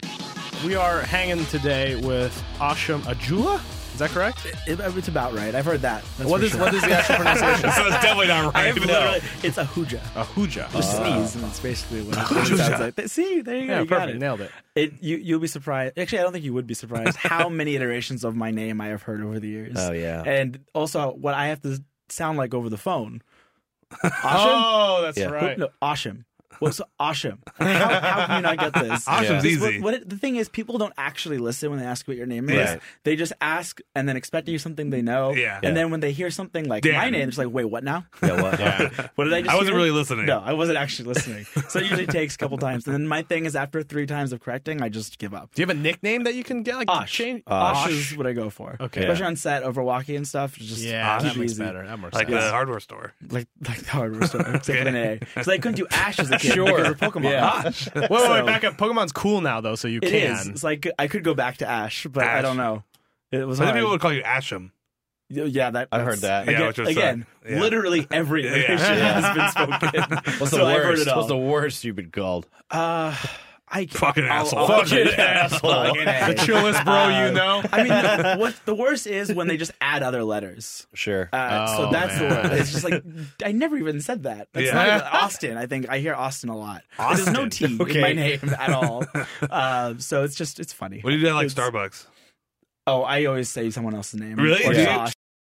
We are hanging today with Asham Ajula. Is that correct? It, it's about right. I've heard that. That's What for is sure. what is the actual pronunciation? So it's definitely not I right. have literally, it's a huja. A huja. Just sneeze, and that's basically what it sounds like. See, there you go. Yeah, you got perfect. it. Nailed it. It you you'll be surprised. Actually, I don't think you would be surprised how many iterations of my name I have heard over the years. Oh, yeah. and also what I have to sound like over the phone. Ashim? Oh, that's Yeah. right. No, Ashim. What's Ashim? How, how can you not get this? Ashim's This- what- easy. what it- the thing is, people don't actually listen when they ask what your name is. Right. They just ask and then expect to hear something they know. Yeah. And Yeah. then when they hear something like Dan. my name, it's like, wait, what now? Yeah, what? Yeah. What did I just I wasn't hear? really listening. No, I wasn't actually listening. So it usually takes a couple times. And then my thing is, after three times of correcting, I just give up. Do you have a nickname that you can get? Like Osh. change? Osh is what I go for. Okay. Especially on set over walkie and stuff. Just Yeah, keep that it makes easy. better. That makes Like sense. the hardware store. Like, like the hardware store, except with an A. Because I couldn't do Ash as a kid Sure. because of Pokemon. Yeah. Ash. Wait, wait, So- wait, back up. Pokemon's cool now, though, so you It can. is. It's like I could go back to Ash, but I Ash. don't know. It was I think hard. people would call you Asham. Yeah, that I've that's- heard that. Yeah, Again, which was, again uh, yeah. literally every iteration Yeah. has been spoken. What's so the I've heard worst? it all. What's the worst you've been called? Uh, I Fucking I'll- asshole. I'll- Fucking asshole. Fucking A. The chillest bro you know. I mean, the, what the worst is when they just add other letters. Sure. Uh, Oh, so that's man. the worst. It's just like I never even said that. That's Yeah. not even Austin. I think I hear Austin a lot. But There's no T Okay. in my name at all. Uh, so it's just it's funny. What do you do at like It's- Starbucks? Oh, I always say someone else's name. Really? Or Do you? Josh.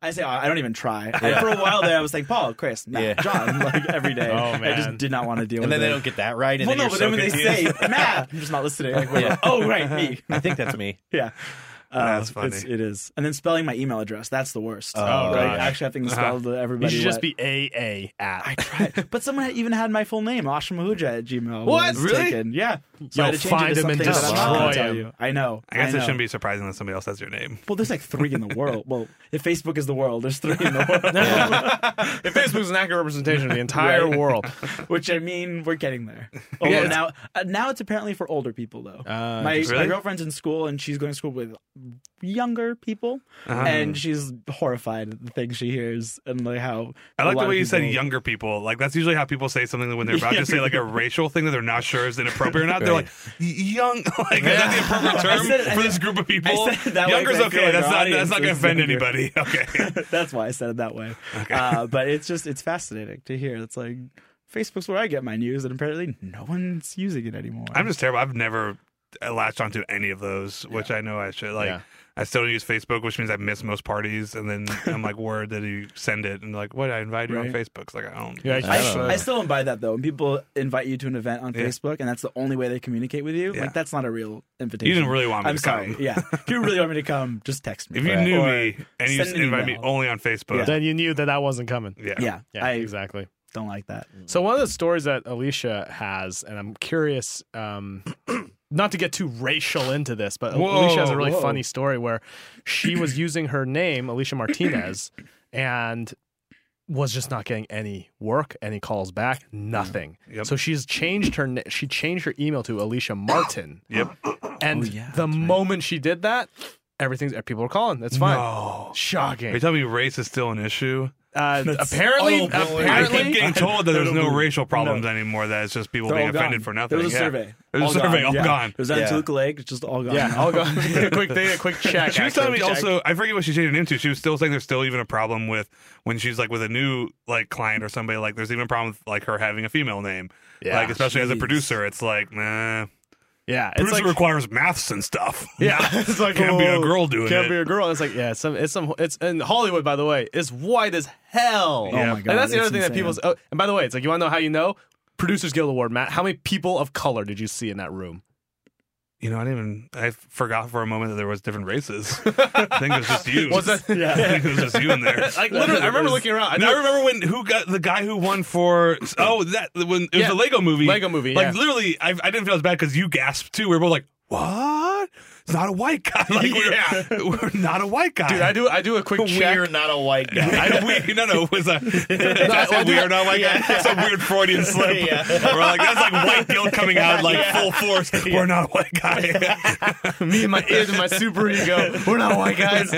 I say I don't even try. I, for a while there, I was like Paul, Chris, Matt, Yeah. John, like every day. Oh, I man. just did not want to deal And with then it. they don't get that right, and well, then no, you're but so then when they confused. say Matt, I'm just not listening. Like, wait, Yeah. oh, right, me. I think that's me. Yeah. Uh, That's funny. It's, it is. And then spelling my email address. That's the worst. Oh, right? gosh. Actually having to Uh-huh. spell to You everybody. should just what- be A A at. I tried. But someone had even had my full name, Ashram Mahuja at Gmail. What? was Really? Taken. Yeah. So Yo, I had to change find it to him and something that I'm not gonna destroy tell him. you. I know. I guess know. it shouldn't be surprising that somebody else has your name. Well, there's like three in the world. Well, if Facebook is the world, there's three in the world. If Facebook's an accurate representation of the entire Right. world. Which I mean, we're getting there. Although Yeah, it's- now, uh, now it's apparently for older people though. Uh, my, really? my girlfriend's in school and she's going to school with younger people, Uh-huh. and she's horrified at the things she hears and like how. I a like lot the of way you said people- younger people. Like that's usually how people say something when they're about to say like a racial thing that they're not sure is inappropriate or not. They're Right. like y- young. Like is that the appropriate I term said it- I for said- this group of people? I said it that way Younger's 'cause I feel okay. like That's our not. audience That's not going to is offend younger. anybody. Okay. That's why I said it that way. Okay. Uh, but it's just it's fascinating to hear. It's like Facebook's where I get my news, and apparently no one's using it anymore. I'm just terrible. I've never latched onto any of those, which I know I should. Like, Yeah. I still use Facebook, which means I miss most parties. And then I'm like, word that you send it, and like, what? I invited you on Right. Facebook. It's like I don't. Yeah, I, Uh, I still don't buy that though. When people invite you to an event on Yeah. Facebook, and that's the only way they communicate with you, Yeah. like that's not a real invitation. You didn't really want me I'm to sorry. come. Yeah, if you really want me to come, just text me. If you Right. knew Or me and you send an invite me email. only on Facebook, Then you knew that that wasn't coming. yeah, yeah, Yeah, I exactly. don't like that. So one of the stories that Alicia has, and I'm curious, um, not to get too racial into this, but Whoa, Alicia has a really whoa. funny story where she was using her name, Alicia Martinez, and was just not getting any work, any calls back, nothing. Yep. So she's changed her. na- She changed her email to Alicia Martin, Yep. and Oh, yeah, the moment she did that, everything's people are calling. That's fine. No. Are Shocking. you telling me race is still an issue? Uh, apparently, Oh, boy. I apparently, keep getting told that there's I no don't racial problems no. anymore. That it's just people They're being all offended gone. for nothing. There was a Yeah. survey. There's a All survey. gone. All Yeah. gone. It was on Yeah. Toluca Lake. It's just all gone. yeah, now. I'll go. a quick thing, a quick check. She was telling me actually. also, I forget what she changed it into. She was still saying there's still even a problem with when she's like with a new like client or somebody. Like there's even a problem with like her having a female name. Yeah, like especially as a jeez. producer, it's like nah. Yeah, it's Producer like requires maths and stuff. yeah, it's like Can't be a oh, girl doing can't it. be a girl. It's like yeah, it's some it's some it's in Hollywood, by the way, is white as hell. Oh my Like, God, that's the it's other thing that insane. people. Oh, and by the way, it's like you want to know how you know Producers Guild Award, Matt. How many people of color did you see in that room? You know, I didn't even. I forgot for a moment that there was different races. I think it was just you. Was that? Yeah. I think it was just you in there. Like literally, I remember looking around. I And know I remember when who got the guy who won for oh that when it was Yeah. a Lego movie. Lego movie, Like yeah. literally, I, I didn't feel as bad because you gasped too. We were both like, "What? It's not a white guy. Like Yeah. we're, we're not a white guy." dude, I do I do a quick check. We're not a white guy. I, we, no, no, it was a that's I a do- weird, not white guy. That's a weird Freudian slip. Yeah. We're like that's like white guilt coming out like full force. We're not a white guy. Me and my id and my super ego. We're not white guys.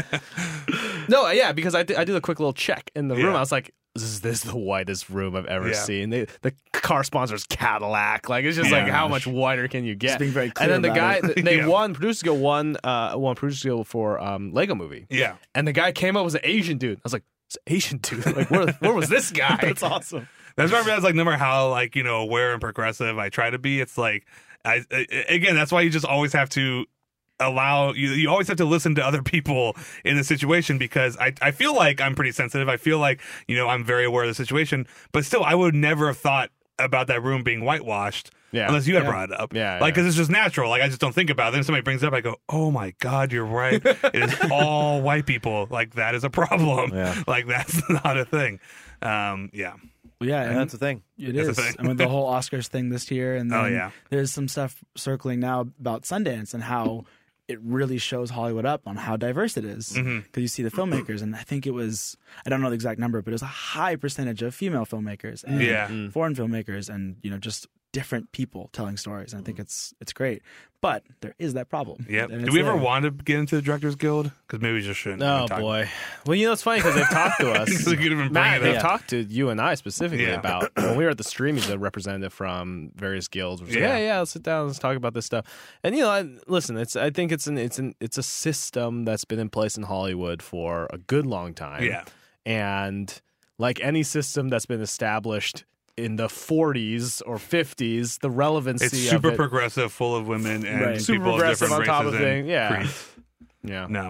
No, yeah, because I did, I did a quick little check in the room. Yeah. I was like, is this the whitest room I've ever Yeah. seen? They, the car sponsor's Cadillac. Like it's just like Yeah. how much whiter can you get? being very and clear then the about guy it. they Yeah. won Producers Guild won uh won Producers Guild for um Lego Movie. Yeah. And the guy came up was an Asian dude. I was like, it's an Asian dude. Like where where was this guy? That's awesome. That's why I realized, like, no matter how, like, you know, aware and progressive I try to be, it's like, I, I again, that's why you just always have to allow, you, you always have to listen to other people in the situation because I, I feel like I'm pretty sensitive. I feel like, you know, I'm very aware of the situation, but still, I would never have thought about that room being whitewashed. Yeah. Unless you had Yeah. brought it up. Yeah, Like, yeah. because it's just natural. Like, I just don't think about it. Then somebody brings it up, I go, oh my God, you're right. It is all white people. Like, that is a problem. Yeah. Like, that's not a thing. Um, yeah. Yeah, And and that's the thing. it That's is. the thing. I mean, the whole Oscars thing this year, and then Oh, yeah. there's some stuff circling now about Sundance and how it really shows Hollywood up on how diverse it is. Because Mhm. you see the filmmakers, and I think it was, I don't know the exact number, but it was a high percentage of female filmmakers and Yeah. foreign filmmakers, and you know just different people telling stories. And I think it's it's great, but there is that problem. Yep. And Do it's we ever there. want to get into the Directors Guild? Because maybe we just shouldn't. Oh We talk- boy. Well, you know it's funny because they've talked to us. We could even bring Matt, it they've up. talked to you and I specifically Yeah. about when we were at the stream. He's a representative from various guilds. We're just like, Yeah. yeah, yeah, let's sit down, let's talk about this stuff. And you know, I, listen, it's I think it's an it's an it's a system that's been in place in Hollywood for a good long time. Yeah. And like any system that's been established in the forties or fifties, the relevancy It's super of it, progressive, full of women and Right. people super of progressive different on top of races and thing. Yeah. creeds. Yeah. No.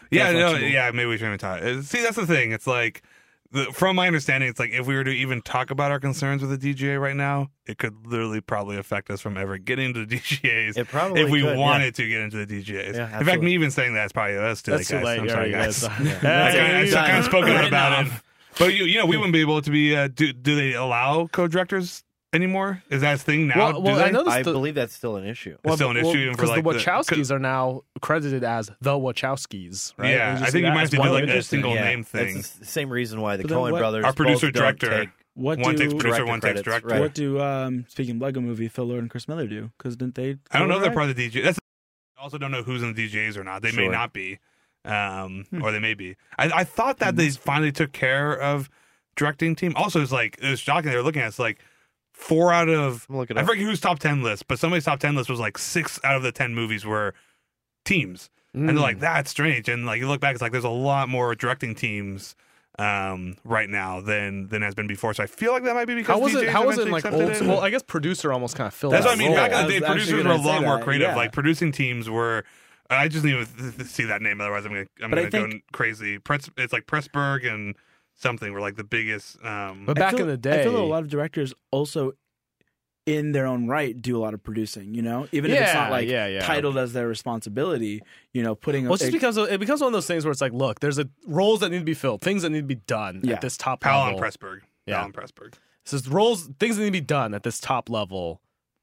Yeah, no, flexible. yeah, maybe we shouldn't talk. uh, See, that's the thing. It's like, the, from my understanding, it's like if we were to even talk about our concerns with the D G A right now, it could literally probably affect us from ever getting to the D G As. It probably if we could, yeah. wanted to get into the D G As. Yeah, In fact, absolutely. me even saying that is probably us too. That's like, too guys, late. I'm You sorry, already guys. did, so- I Yeah. kind of Yeah. kind of spoken Right about it. enough. But you, you know, we wouldn't be able to be. Uh, do do they allow co-directors anymore? Is that a thing now? Well, well do they? I noticed I the, believe that's still an issue. It's still an issue even for, because like, the the- Wachowskis are now credited as the Wachowskis, right? Yeah, Did I see think it that? might As be one like a interesting- single yeah, name thing. That's the same reason why the But then Coen what- brothers, Our producer both don't director. take What One do takes producer, director one takes credits, director. right. what do um speaking of Lego Movie, Phil Lord and Chris Miller do? Because didn't they? I don't know if they're co-write? part of the D J. That's I also don't know who's in the D J As or not. They may Sure. not be, um, Hmm. or they may be. I, I thought that they finally took care of directing team. Also, it's like it was shocking. They were looking at it, it's like four out of I'm looking I up. forget whose top ten list, but somebody's top ten list was like six out of the ten movies were teams, and they're Mm. like that's strange. And like you look back, it's like there's a lot more directing teams. Um, right now than than has been before, so I feel like that might be because How was D Js it? How was it in eventually like accepted old? it. Well, I guess producer almost kind of filled. That's that what I mean. role. Back in I the day, was actually producers were gonna a lot say more that, creative. yeah. Like producing teams were. I just need to th- th- see that name, otherwise I'm gonna I'm But I gonna go think- crazy. Press, it's like Pressburg and something were like the biggest. Um, But I back feel- in the day, I feel that a lot of directors also, in their own right, do a lot of producing. You know, even if it's Yeah, not like yeah, yeah. titled as their responsibility. You know, putting. Well, it's just it- because it becomes one of those things where it's like, look, there's a roles that need to be filled, things that need to be done Yeah. at this top Powell and level. Pressburg. Yeah. Powell and Pressburg. So it's roles, things that need to be done at this top level,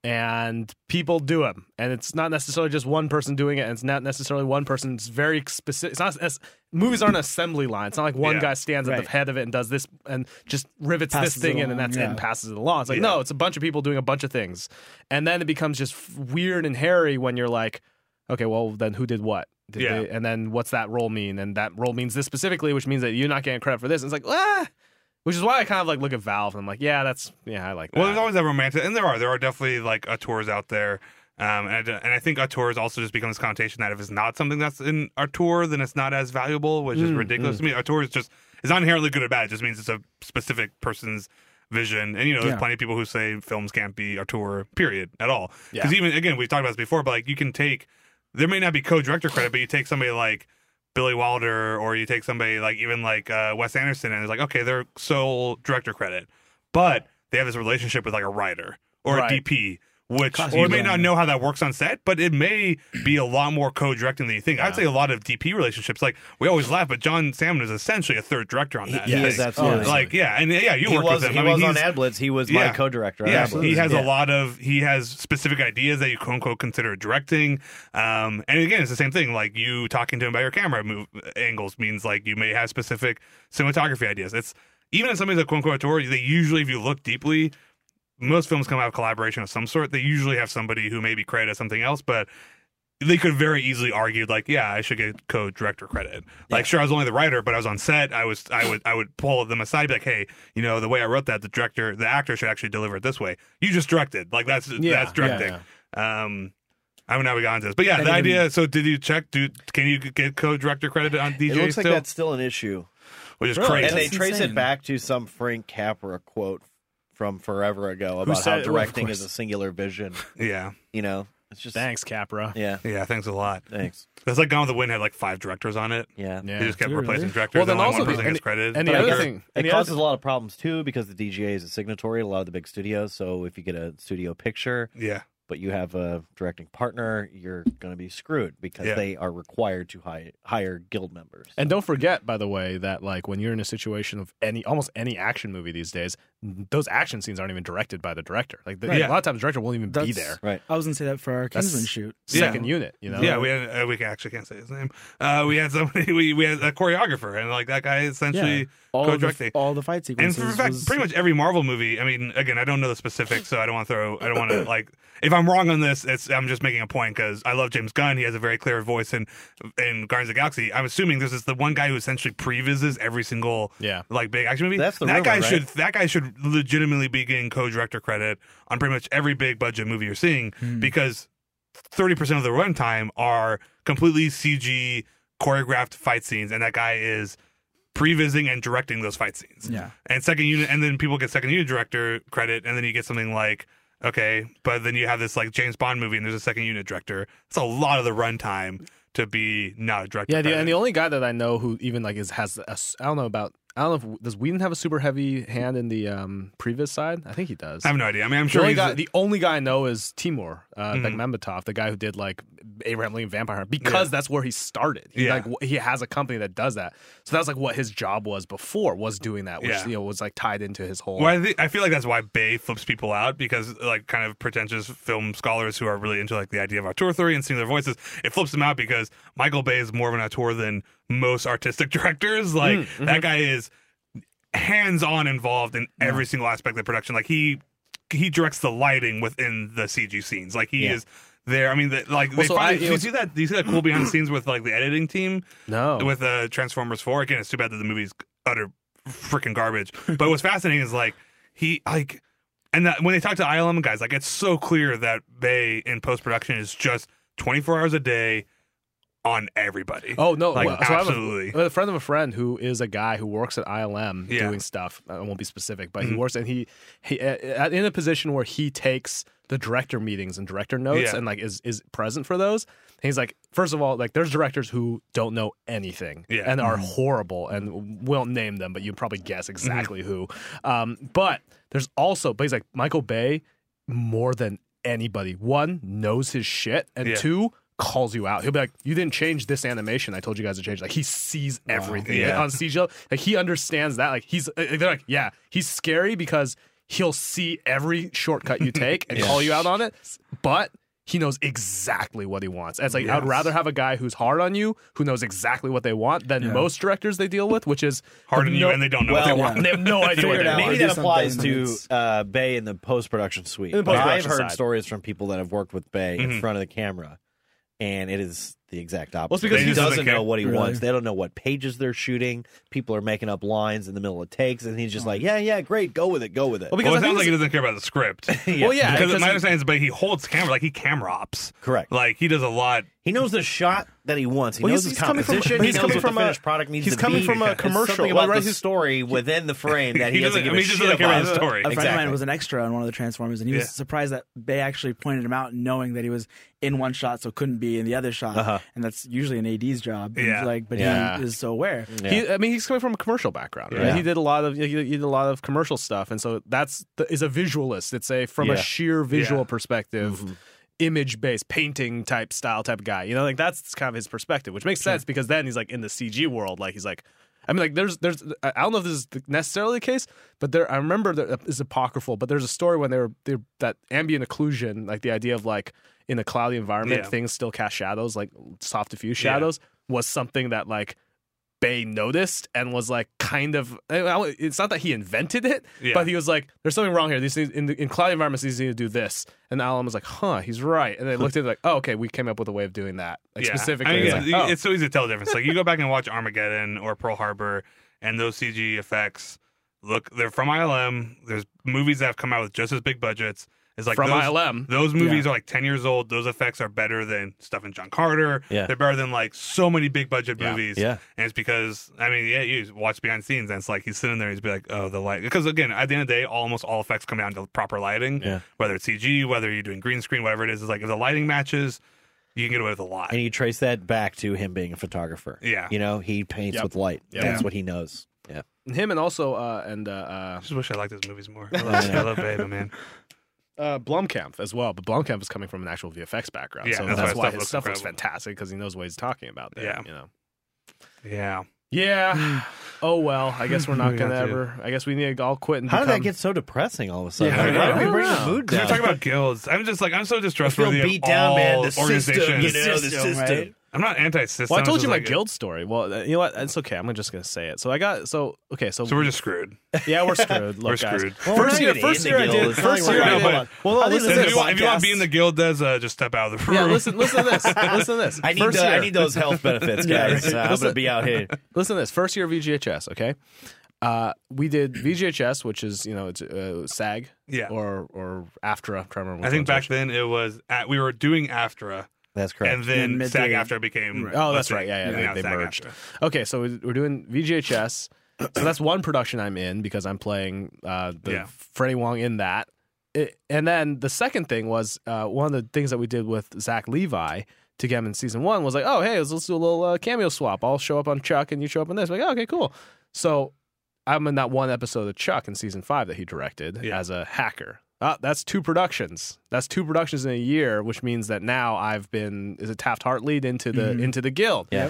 and people do them, and it's not necessarily just one person doing it, and it's not necessarily one person. It's very specific. It's not as movies aren't an assembly line. It's not like one Yeah. guy stands at Right. the head of it and does this and just rivets Passes this thing it in, and along, that's it, yeah. and passes it along. It's like Yeah. no, it's a bunch of people doing a bunch of things, and then it becomes just f- weird and hairy when you're like, okay, well then who did what? Did Yeah. they- and then what's that role mean? And that role means this specifically, which means that you're not getting credit for this. And it's like ah. Which is why I kind of like look at Valve and I'm like, yeah, that's yeah, I like that. Well, there's always that romantic, and there are there are definitely like auteurs out there, um, and and I think auteurs also just become this connotation that if it's not something that's in auteur, then it's not as valuable, which is Mm, ridiculous to me. Auteur is just is not inherently good or bad. It just means it's a specific person's vision, and you know, there's Yeah. plenty of people who say films can't be auteur, period, at all. Because Yeah. even again, we've talked about this before, but like you can take there may not be co-director credit, but you take somebody like Billy Wilder, or you take somebody like even like uh, Wes Anderson, and it's like, okay, they're sole director credit, but they have this relationship with like a writer or Right. a D P, which Costume you may designer. not know how that works on set, but it may be a lot more co-directing than you think. I'd say a lot of D P relationships, like we always laugh, but John Salmon is essentially a third director on that. He thing. is absolutely. Like, yeah, and yeah, you he worked was, with him. he I mean, was on he's- AdBlitz. He was yeah. my co-director. on yeah, AdBlitz. he has Yeah. a lot of he has specific ideas that you quote unquote consider directing. Um, and again, it's the same thing. Like you talking to him about your camera move angles means like you may have specific cinematography ideas. It's even in something like quote unquote auteur, they usually, if you look deeply, most films come out of collaboration of some sort. They usually have somebody who may be credited as something else, but they could very easily argue like, yeah, I should get co-director credit. Like, sure, I was only the writer, but I was on set. I was, I would, I would pull them aside, and be like, hey, you know, the way I wrote that, the director, the actor should actually deliver it this way. You just directed, like that's Yeah, that's directing. yeah, Um, I don't know how we got into this, but yeah, And the even- idea. So, did you check? Do can you get co-director credit on D J It looks like still? that's still an issue. Which is Really? crazy. And they That's trace insane. it back to some Frank Capra quote from forever ago about said- how well, of directing course. is a singular vision. yeah, You know, it's just Thanks, Capra. Yeah, yeah. Thanks a lot. thanks. That's like Gone with the Wind had like five directors on it. Yeah. Yeah. They just kept Did it replacing really? directors. Well, then and only also one the- person and- gets credited. and the But other sure. thing, and It the causes other, a lot of problems too because the D G A is a signatory at a lot of the big studios. So if you get a studio picture, yeah, but you have a directing partner, you're going to be screwed because Yeah. they are required to hi- hire guild members. and don't forget, by the way, that like when you're in a situation of any almost any action movie these days, those action scenes aren't even directed by the director. Like the, Right. a lot of times, the director won't even be That's- there. right. I was gonna say that for our That's- Kingsman shoot. Second Yeah. unit, you know. yeah. We had uh, we actually can't say his name. Uh, we had somebody. We we had a choreographer, and like that guy essentially Yeah. All the, co-directing. all the fight And sequences. for in fact, was- pretty much every Marvel movie. I mean, again, I don't know the specifics, so I don't want to throw. I don't want to like. If I'm wrong on this, it's I'm just making a point because I love James Gunn. He has a very clear voice in in Guardians of the Galaxy. I'm assuming this is the one guy who essentially previses every single Yeah. like big action movie. That's the that rumor, guy right? should that guy should legitimately be getting co-director credit on pretty much every big budget movie you're seeing because thirty percent of the runtime are completely C G choreographed fight scenes, and that guy is prevising and directing those fight scenes. Yeah. And second unit, and then people get second unit director credit, and then you get something like, okay, but then you have this like James Bond movie, and there's a second unit director. It's a lot of the runtime to be not a director. Yeah, the, credit. and the only guy that I know who even like is has a, I don't know about I don't know if does Whedon have a super heavy hand in the um, previous side? I think he does. I have no idea. I mean, I'm The sure only, he's guy, a- the only guy I know is Timur uh, Mhm. Bekmambetov, the guy who did like Abraham Lincoln Vampire Hunter, because Yeah. that's where he started. He, Yeah. like w- he has a company that does that, so that's like what his job was before, was doing that, which Yeah. you know was like tied into his whole. Well, I, think, I feel like that's why Bay flips people out, because like kind of pretentious film scholars who are really into like the idea of auteur theory and seeing their voices, it flips them out because Michael Bay is more of an auteur than most artistic directors. Like Mm, mhm. that guy is hands-on involved in every single aspect of the production. Like he he directs the lighting within the C G scenes. Like he Yeah. is there. I mean, the, like they Also, I- finally, it do you was- see that? Do you see that cool behind the scenes with like the editing team? no, With uh, Transformers four. Again, it's too bad that the movie's utter freaking garbage. But what's fascinating is like he like, and that when they talk to I L M guys, like it's so clear that Bay in post production is just twenty-four hours a day on everybody. Oh no! Like, well, so I have a- absolutely. I have a, friend of a friend who is a guy who works at I L M Yeah. doing stuff. I won't be specific, but he Mhm. works and he he uh, in a position where he takes the director meetings and director notes Yeah. and like is is present for those. And he's like, first of all, like there's directors who don't know anything Yeah. and are horrible, and we won't name them, but you can probably guess exactly Mm-hmm. who. Um, but there's also, but he's like Michael Bay more than anybody. One, knows his shit, and Yeah. two, calls you out. He'll be like, "You didn't change this animation. I told you guys to change." Like he sees everything Yeah. on C G I. Like he understands that. Like he's they're like, yeah, he's scary because he'll see every shortcut you take and call you out on it, but he knows exactly what he wants. And it's like, I'd Yes. rather have a guy who's hard on you, who knows exactly what they want, than Yeah. most directors they deal with, which is Hard have on you no- and they don't know what they Well, want. They have no idea what Figure it they out. want. Maybe do that applies something to that's- uh, Bay in the post production suite. In the But I've post-production heard side. stories from people that have worked with Bay in Mhm. front of the camera, and it is the exact opposite. Well, it's because he he doesn't doesn't care. know what he Really? wants. They don't know what pages they're shooting. People are making up lines in the middle of takes, and he's just like, "Yeah, yeah, great, go with it, go with it." Well, because Well, I it think sounds like he it's- doesn't care about the script. Well, yeah, because because my he- understanding is, but he holds camera, like he camera ops. Correct. Like he does a lot. He knows the shot that he wants. He Well, knows he's- his he's coming from- composition. but he he's knows coming what from the a- finished product needs he's to coming be. from a It's commercial. something Well, about right, the his- story within the frame that he, He doesn't doesn't- give I mean, a he shit doesn't care about about. the story. A friend of Exactly. mine was an extra on one of the Transformers, and he Yeah. was surprised that Bay actually pointed him out, knowing that he was in one shot, so couldn't be in the other shot, Uh-huh. and that's usually an A D's job. And Yeah. he's like, but Yeah. he is so aware. Yeah. He, I mean, he's coming from a commercial background, right? Yeah. He did a lot of he, he did a lot of commercial stuff, and so that's the, is a visualist. It's a from Yeah. a sheer visual Yeah. perspective, image based painting type style type of guy. You know, like that's kind of his perspective, which makes sense because then he's like in the C G world, like he's like. I mean, like, there's, there's, I don't know if this is necessarily the case, but there, I remember there is apocryphal, but there's a story when they were, they were that ambient occlusion, like the idea of like in a cloudy environment, Yeah. things still cast shadows, like soft diffuse Yeah. shadows, was something that like Bay noticed and was like kind of. It's not that he invented it, Yeah. but he was like, "There's something wrong here. These things, in, the, in cloudy environments, these need to do this." And Alan was like, "Huh, he's right." And they looked at it like, "Oh, okay, we came up with a way of doing that." Like Yeah. specifically, I mean, it's it's, like, oh. it's so easy to tell the difference. Like you go back and watch Armageddon or Pearl Harbor, and those C G effects look they're from I L M. There's movies that have come out with just as big budgets. It's like from those, I L M. Those movies are like ten years old. Those effects are better than stuff in John Carter. Yeah. They're better than like so many big budget Yeah. movies. Yeah. And it's because, I mean, yeah, you watch behind the scenes and it's like he's sitting there, he's be like, oh, the light. Because again, at the end of the day, almost all effects come down to proper lighting. Yeah. Whether it's C G, whether you're doing green screen, whatever it is. It's like if the lighting matches, you can get away with a lot. And you trace that back to him being a photographer. Yeah. You know, he paints Yep. with light. Yep. That's Yeah. what he knows. Yeah. Him and also uh, and uh, uh, I just wish I liked his movies more. I love, I love Babe, man. uh, Blomkamp as well, but Blomkamp is coming from an actual V F X background, Yeah, so that's that's, why why his his stuff stuff looks looks incredible. fantastic because he knows what he's talking about. There, Yeah. you know. Yeah. Yeah. Oh well. I guess we're not We gonna got to. ever. I guess we need to all quit and How did become. that get so depressing all of a sudden? Yeah, Like, I why did we don't bring know. the mood Because down? we're talking about guilds. I'm just like, I'm so I distressed feel for the beat down, man. The system, organizations. you know, the System, system. right? I'm not anti-system. Well, I I'm told just you my like- guild story. Well, uh, you know what? It's okay. I'm just gonna say it. So I got so okay. So, So we're just screwed. yeah, we're screwed. Look, We're guys. screwed. Well, First we're year, not first even year in I the did. guild. First It's not year like I we're did. gonna- Well, no, Oh, listen So to if, this. you want, if you want to be in the guild, Des, uh, just step out of the room. Yeah, listen, listen to this. Listen to this. I need First the, year, I need those health benefits, Yeah, guys. right. Uh, I'm Listen- gonna be out here. Listen to this. First year of V G H S, okay? Uh, we did V G H S, which is, you know, it's uh, SAG Yeah. or or AFTRA. I'm trying to remember which I think one's back which. then it was at, we were doing AFTRA, That's correct. and then And midday- SAG-AFTRA became. Oh, a that's thing. right. Yeah, yeah, And they- now they SAG-AFTRA. merged. Okay, so we- we're doing V G H S. So that's one production I'm in because I'm playing uh, the Yeah. Freddie Wong in that. It, and then the second thing was uh, one of the things that we did with Zach Levi to get him in season one was like, oh, hey, let's, let's do a little uh, cameo swap. I'll show up on Chuck and you show up on this. Like, oh, okay, cool. So I'm in that one episode of Chuck in season five that he directed Yeah. as a hacker. Uh, that's two productions. That's two productions in a year, which means that now I've been is it Taft Hartley into the Mhm. into the guild. Yeah.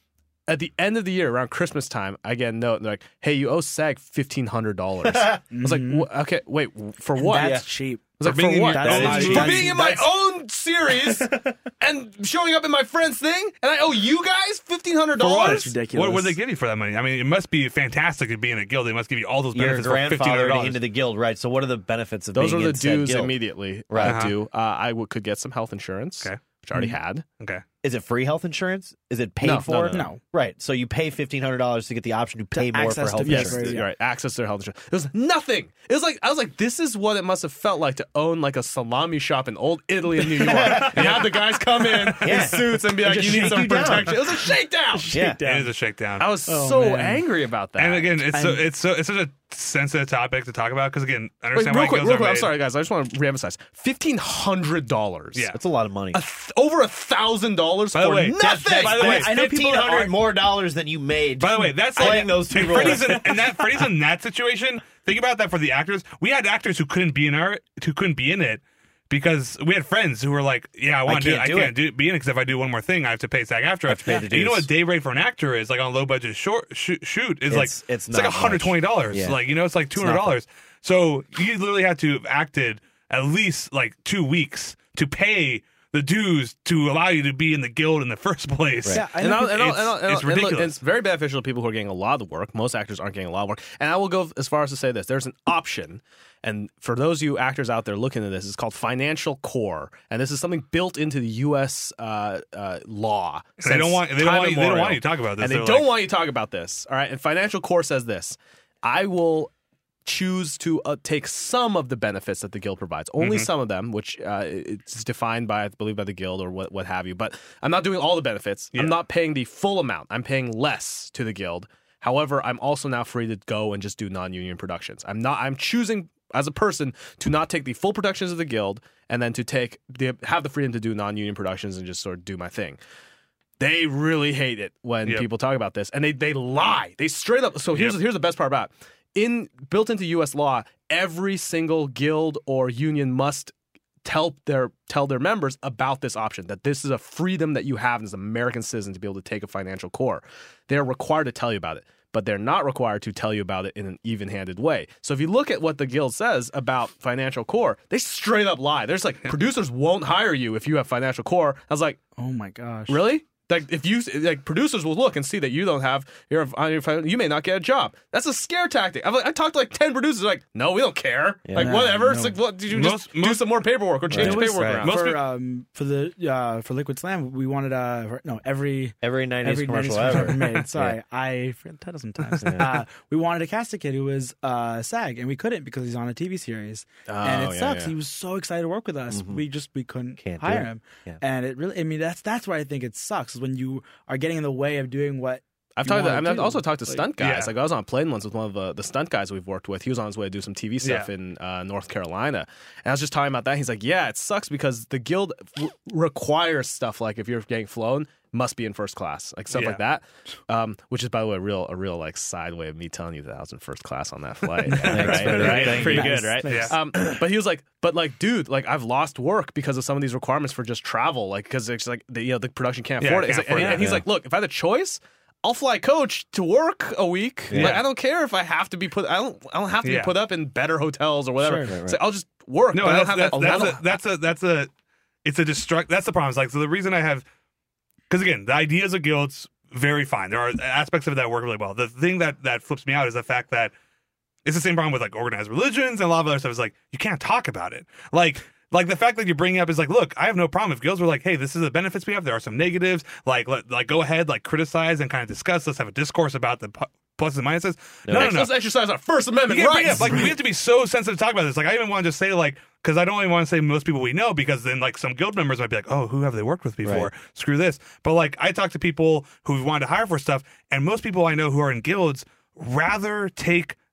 At the end of the year, around Christmas time, I get a note and they're like, "Hey, you owe SAG fifteen hundred dollars." I was like, Mhm. "Wh- "Okay, wait, for what?" That's I cheap. was like, For being "For in what?" your- That's that not is- For cheap. being in my That's- own series and showing up in my friend's thing, and I owe you guys fifteen hundred For what? dollars. That's ridiculous. What would they give you for that money? I mean, it must be fantastic to be in a guild. They must give you all those You're benefits for fifteen hundred grandfathered dollars. into the guild, right? So what are the benefits of Those are being the in said dues guild? immediately. Right. I do. Uh, I w- could get some health insurance, Okay. which I already had. Okay. Is it free health insurance? Is it paid No, no, for? no, no. No. Right. So you pay fifteen hundred dollars to get the option to pay more for access to health Yes, Yes, insurance. yeah. right. Access to their health insurance. It was nothing. It was like I was like, this is what it must have felt like to own like a salami shop in old Italy in New York and have the guys come in Yeah. in suits and be like, just "You need shake some you down." protection." It was a shakedown. Yeah. It is a shakedown. I was Oh, so man. angry about that. and again, it's so I'm- it's so it's such a sensitive topic to talk about because again, I Wait, understand real why quick, guilds real are quick. I'm made. sorry, guys. I just want to reemphasize: fifteen hundred dollars. Yeah. That's a lot of money. A th- over a thousand dollars By the for way, nothing. that's- that's- by the way, I know people fifteen hundred are more dollars than you made. By the way, that's playing like, those two and roles. Freddie's in, and that Freddie's in that situation. Think about that for the actors. We had actors who couldn't be in our who couldn't be in it because we had friends who were like, "Yeah, I want to do it. can't I do can't it. do be in it because if I do one more thing, I have to pay SAG after." have to pay the And you know dues. what day rate for an actor is like on a low budget short sh- shoot is like It's- it's like not one hundred twenty dollars. much. Yeah. Like you know, it's like two hundred dollars. So you literally had to have acted at least like two weeks to pay the dues to allow you to be in the guild in the first place. Yeah, I And, know I'll, people- and, I'll, It's- and, I'll, and, it's I'll- and look, ridiculous. it's very beneficial to people who are getting a lot of the work. Most actors aren't getting a lot of work. And I will go as far as to say this. There's an option. And for those of you actors out there looking at this, it's called financial core. And this is something built into the U S uh, uh, law. And they don't since want they don't time want you, they don't immemorial. want you to talk about this. And they They're don't like, want you to talk about this. All right. And financial core says this: I will choose to uh, take some of the benefits that the guild provides, only Mm-hmm. some of them, which uh, it's defined by, I believe, by the guild or what, what have you. But I'm not doing all the benefits. Yeah. I'm not paying the full amount. I'm paying less to the guild. However, I'm also now free to go and just do non-union productions. I'm not. I'm choosing as a person to not take the full productions of the guild and then to take the have the freedom to do non-union productions and just sort of do my thing. They really hate it when Yep. people talk about this, and they they lie. They straight up. So here's Yep. here's the best part about it. In built into U S law, every single guild or union must tell their tell their members about this option, that this is a freedom that you have as an American citizen to be able to take a financial core. They're required to tell you about it, but they're not required to tell you about it in an even-handed way. So if you look at what the guild says about financial core, they straight up lie. There's like producers won't hire you if you have financial core. I was like, Oh my gosh. really? Like if you like producers will look and see that you don't have your on your phone, you may not get a job. That's a scare tactic. I've like, I talked to like ten producers like, no, we don't care. Like Yeah, whatever. It's no. like, what did you Most- just do most- some more paperwork or change There the was- paperwork right. around? Most for people- um for the uh for Liquid Slam, we wanted uh for- no every Every nineties every commercial nineties ever. made. Sorry, I forget the title sometimes. uh, we wanted to cast a kid who was uh SAG, and we couldn't because he's on a T V series, and Oh, it yeah, sucks. yeah. He was so excited to work with us. We just we couldn't Can't do hire it. him, Yeah. and it really. I mean, that's that's where I think it sucks is when you are getting in the way of doing what. I've you talked. To, wanna I mean, I've do. also talked to Like, stunt guys. yeah. Like I was on a plane once with one of the, the stunt guys we've worked with. He was on his way to do some T V stuff Yeah. in uh, North Carolina, and I was just talking about that. He's like, "Yeah, it sucks because the guild w- requires stuff like if you're getting flown, must be in first class, like stuff Yeah. like that." Um, which is, by the way, a real a real like side way of me telling you that I was in first class on that flight. right, Freddie. right? Thank Pretty you. good, Nice, right? nice. Yeah. Um, but he was like, but like, dude, like I've lost work because of some of these requirements for just travel, like because it's like the, you know the production can't Yeah, afford it. can't It's like- and, afford it, and he's yeah. like, look, if I had a choice, I'll fly coach to work a week. Yeah. Like I don't care if I have to be put. I don't. I don't have to Yeah. be put up in better hotels or whatever. Sure, right, It's like, I'll just work. No, but I don't that's, have that's, that. that's, I a, don't- that's a that's a it's a destruct. That's the problem. It's like so the reason I have because again the ideas of guilds very fine. There are aspects of it that work really well. The thing that that flips me out is the fact that it's the same problem with like organized religions and a lot of other stuff. Is like you can't talk about it. Like. Like the fact that you're bringing up is like, look, I have no problem if guilds were like, hey, this is the benefits we have. There are some negatives. Like, let, like go ahead, like criticize and kind of discuss. Let's have a discourse about the pu- pluses and minuses. No, no, no. Let's exercise our First Amendment Yeah, but rights. yeah, like we have to be so sensitive to talk about this. Like I even want to just say like because I don't even want to say most people we know because then like some guild members might be like, oh, who have they worked with before? Right. Screw this. But like I talk to people who wanted to hire for stuff, and most people I know who are in guilds rather take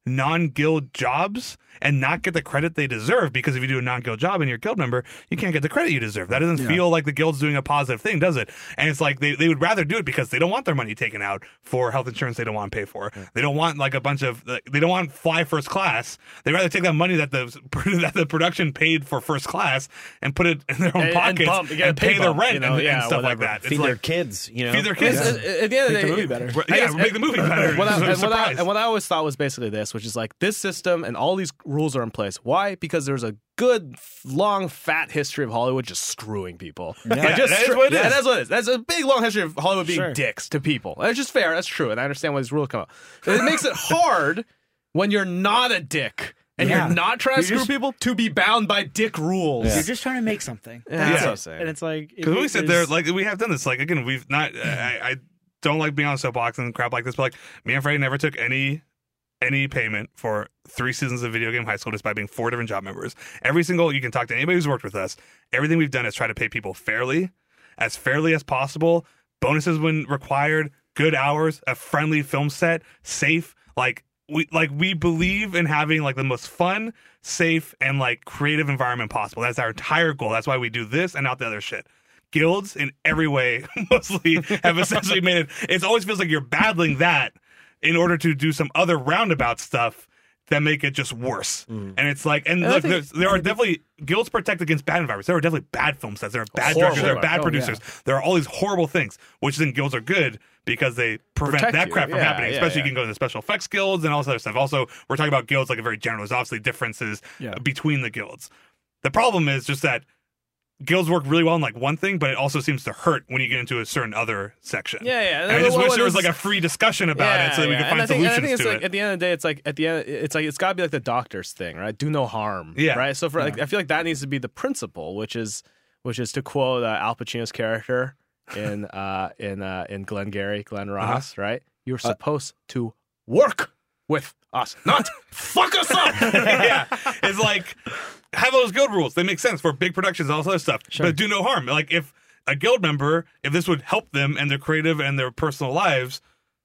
non-guild jobs and not get the credit they deserve, because if you do a non-guild job and you're a guild member, you can't get the credit you deserve. That doesn't Yeah. feel like the guild's doing a positive thing, does it? And it's like they, they would rather do it because they don't want their money taken out for health insurance they don't want to pay for. They don't want like a bunch of they don't want fly first class. They'd rather take that money that the that the production paid for first class and put it in their own And- and pockets bump- and, get a pay pay their bump, rent you know, and, yeah, and stuff like whatever. that. It's Feed like, their kids, you know. feed their kids. At, at the end of the Make day, the movie better. I Yeah, guess- make the movie better. What I, It's a and, what I, surprise. and what I always thought was basically this, which is like this system and all these rules are in place. Why? Because there's a good, long, fat history of Hollywood just screwing people. Yeah, Like, just that is str- what it yeah, is. That's what it is. That's a big, long history of Hollywood being Sure. dicks to people. And it's just fair. That's true. And I understand why these rules come out. But it makes it hard when you're not a dick and Yeah. you're not trying to You're screw just- people to be bound by dick rules. You're just trying to make something. Yeah, That's that's it. what I'm saying. And it's like Because we it- sit there, there's- like we have done this. Like again, we've not. I, I don't like being on a soapbox and crap like this, but like me and Freddie never took any any payment for three seasons of Video Game High School, despite being four different job members. Every single you can talk to anybody who's worked with us. Everything we've done is try to pay people fairly, as fairly as possible. Bonuses when required, good hours, a friendly film set, safe. Like we like we believe in having like the most fun, safe, and like creative environment possible. That's our entire goal. That's why we do this and not the other shit. Guilds in every way mostly have essentially made it. It always feels like you're battling that in order to do some other roundabout stuff that make it just worse. And it's like, and, And I look, think- there's, there are definitely guilds protect against bad environments. There are definitely bad film sets. There are bad Horrible. directors. There are bad Oh, producers. There are all these horrible things, which then guilds are good because they prevent Protect that you. crap from Yeah, happening. yeah, Especially yeah. you can go to the special effects guilds and all this other stuff. Also, we're talking about guilds like a very general. There's obviously differences Yeah. between the guilds. The problem is just that guilds work really well in like one thing, but it also seems to hurt when you get into a certain other section. Yeah, yeah. And I just What- wish what there was is- like a free discussion about it so that we yeah. could And find I think, and I solutions think it's to like, it. At the end of the day, it's like at the end, it's like it's got to be like the doctor's thing, right? Do no harm, Yeah. right? So for like, I feel like that needs to be the principle, which is which is to quote uh, Al Pacino's character in uh, in uh, in Glengarry Glen Ross, right? You're supposed to work with us, not fuck us up. Yeah, it's like have those guild rules. They make sense for big productions, all this other stuff. But do no harm. Like if a guild member, if this would help them and their creative and their personal lives,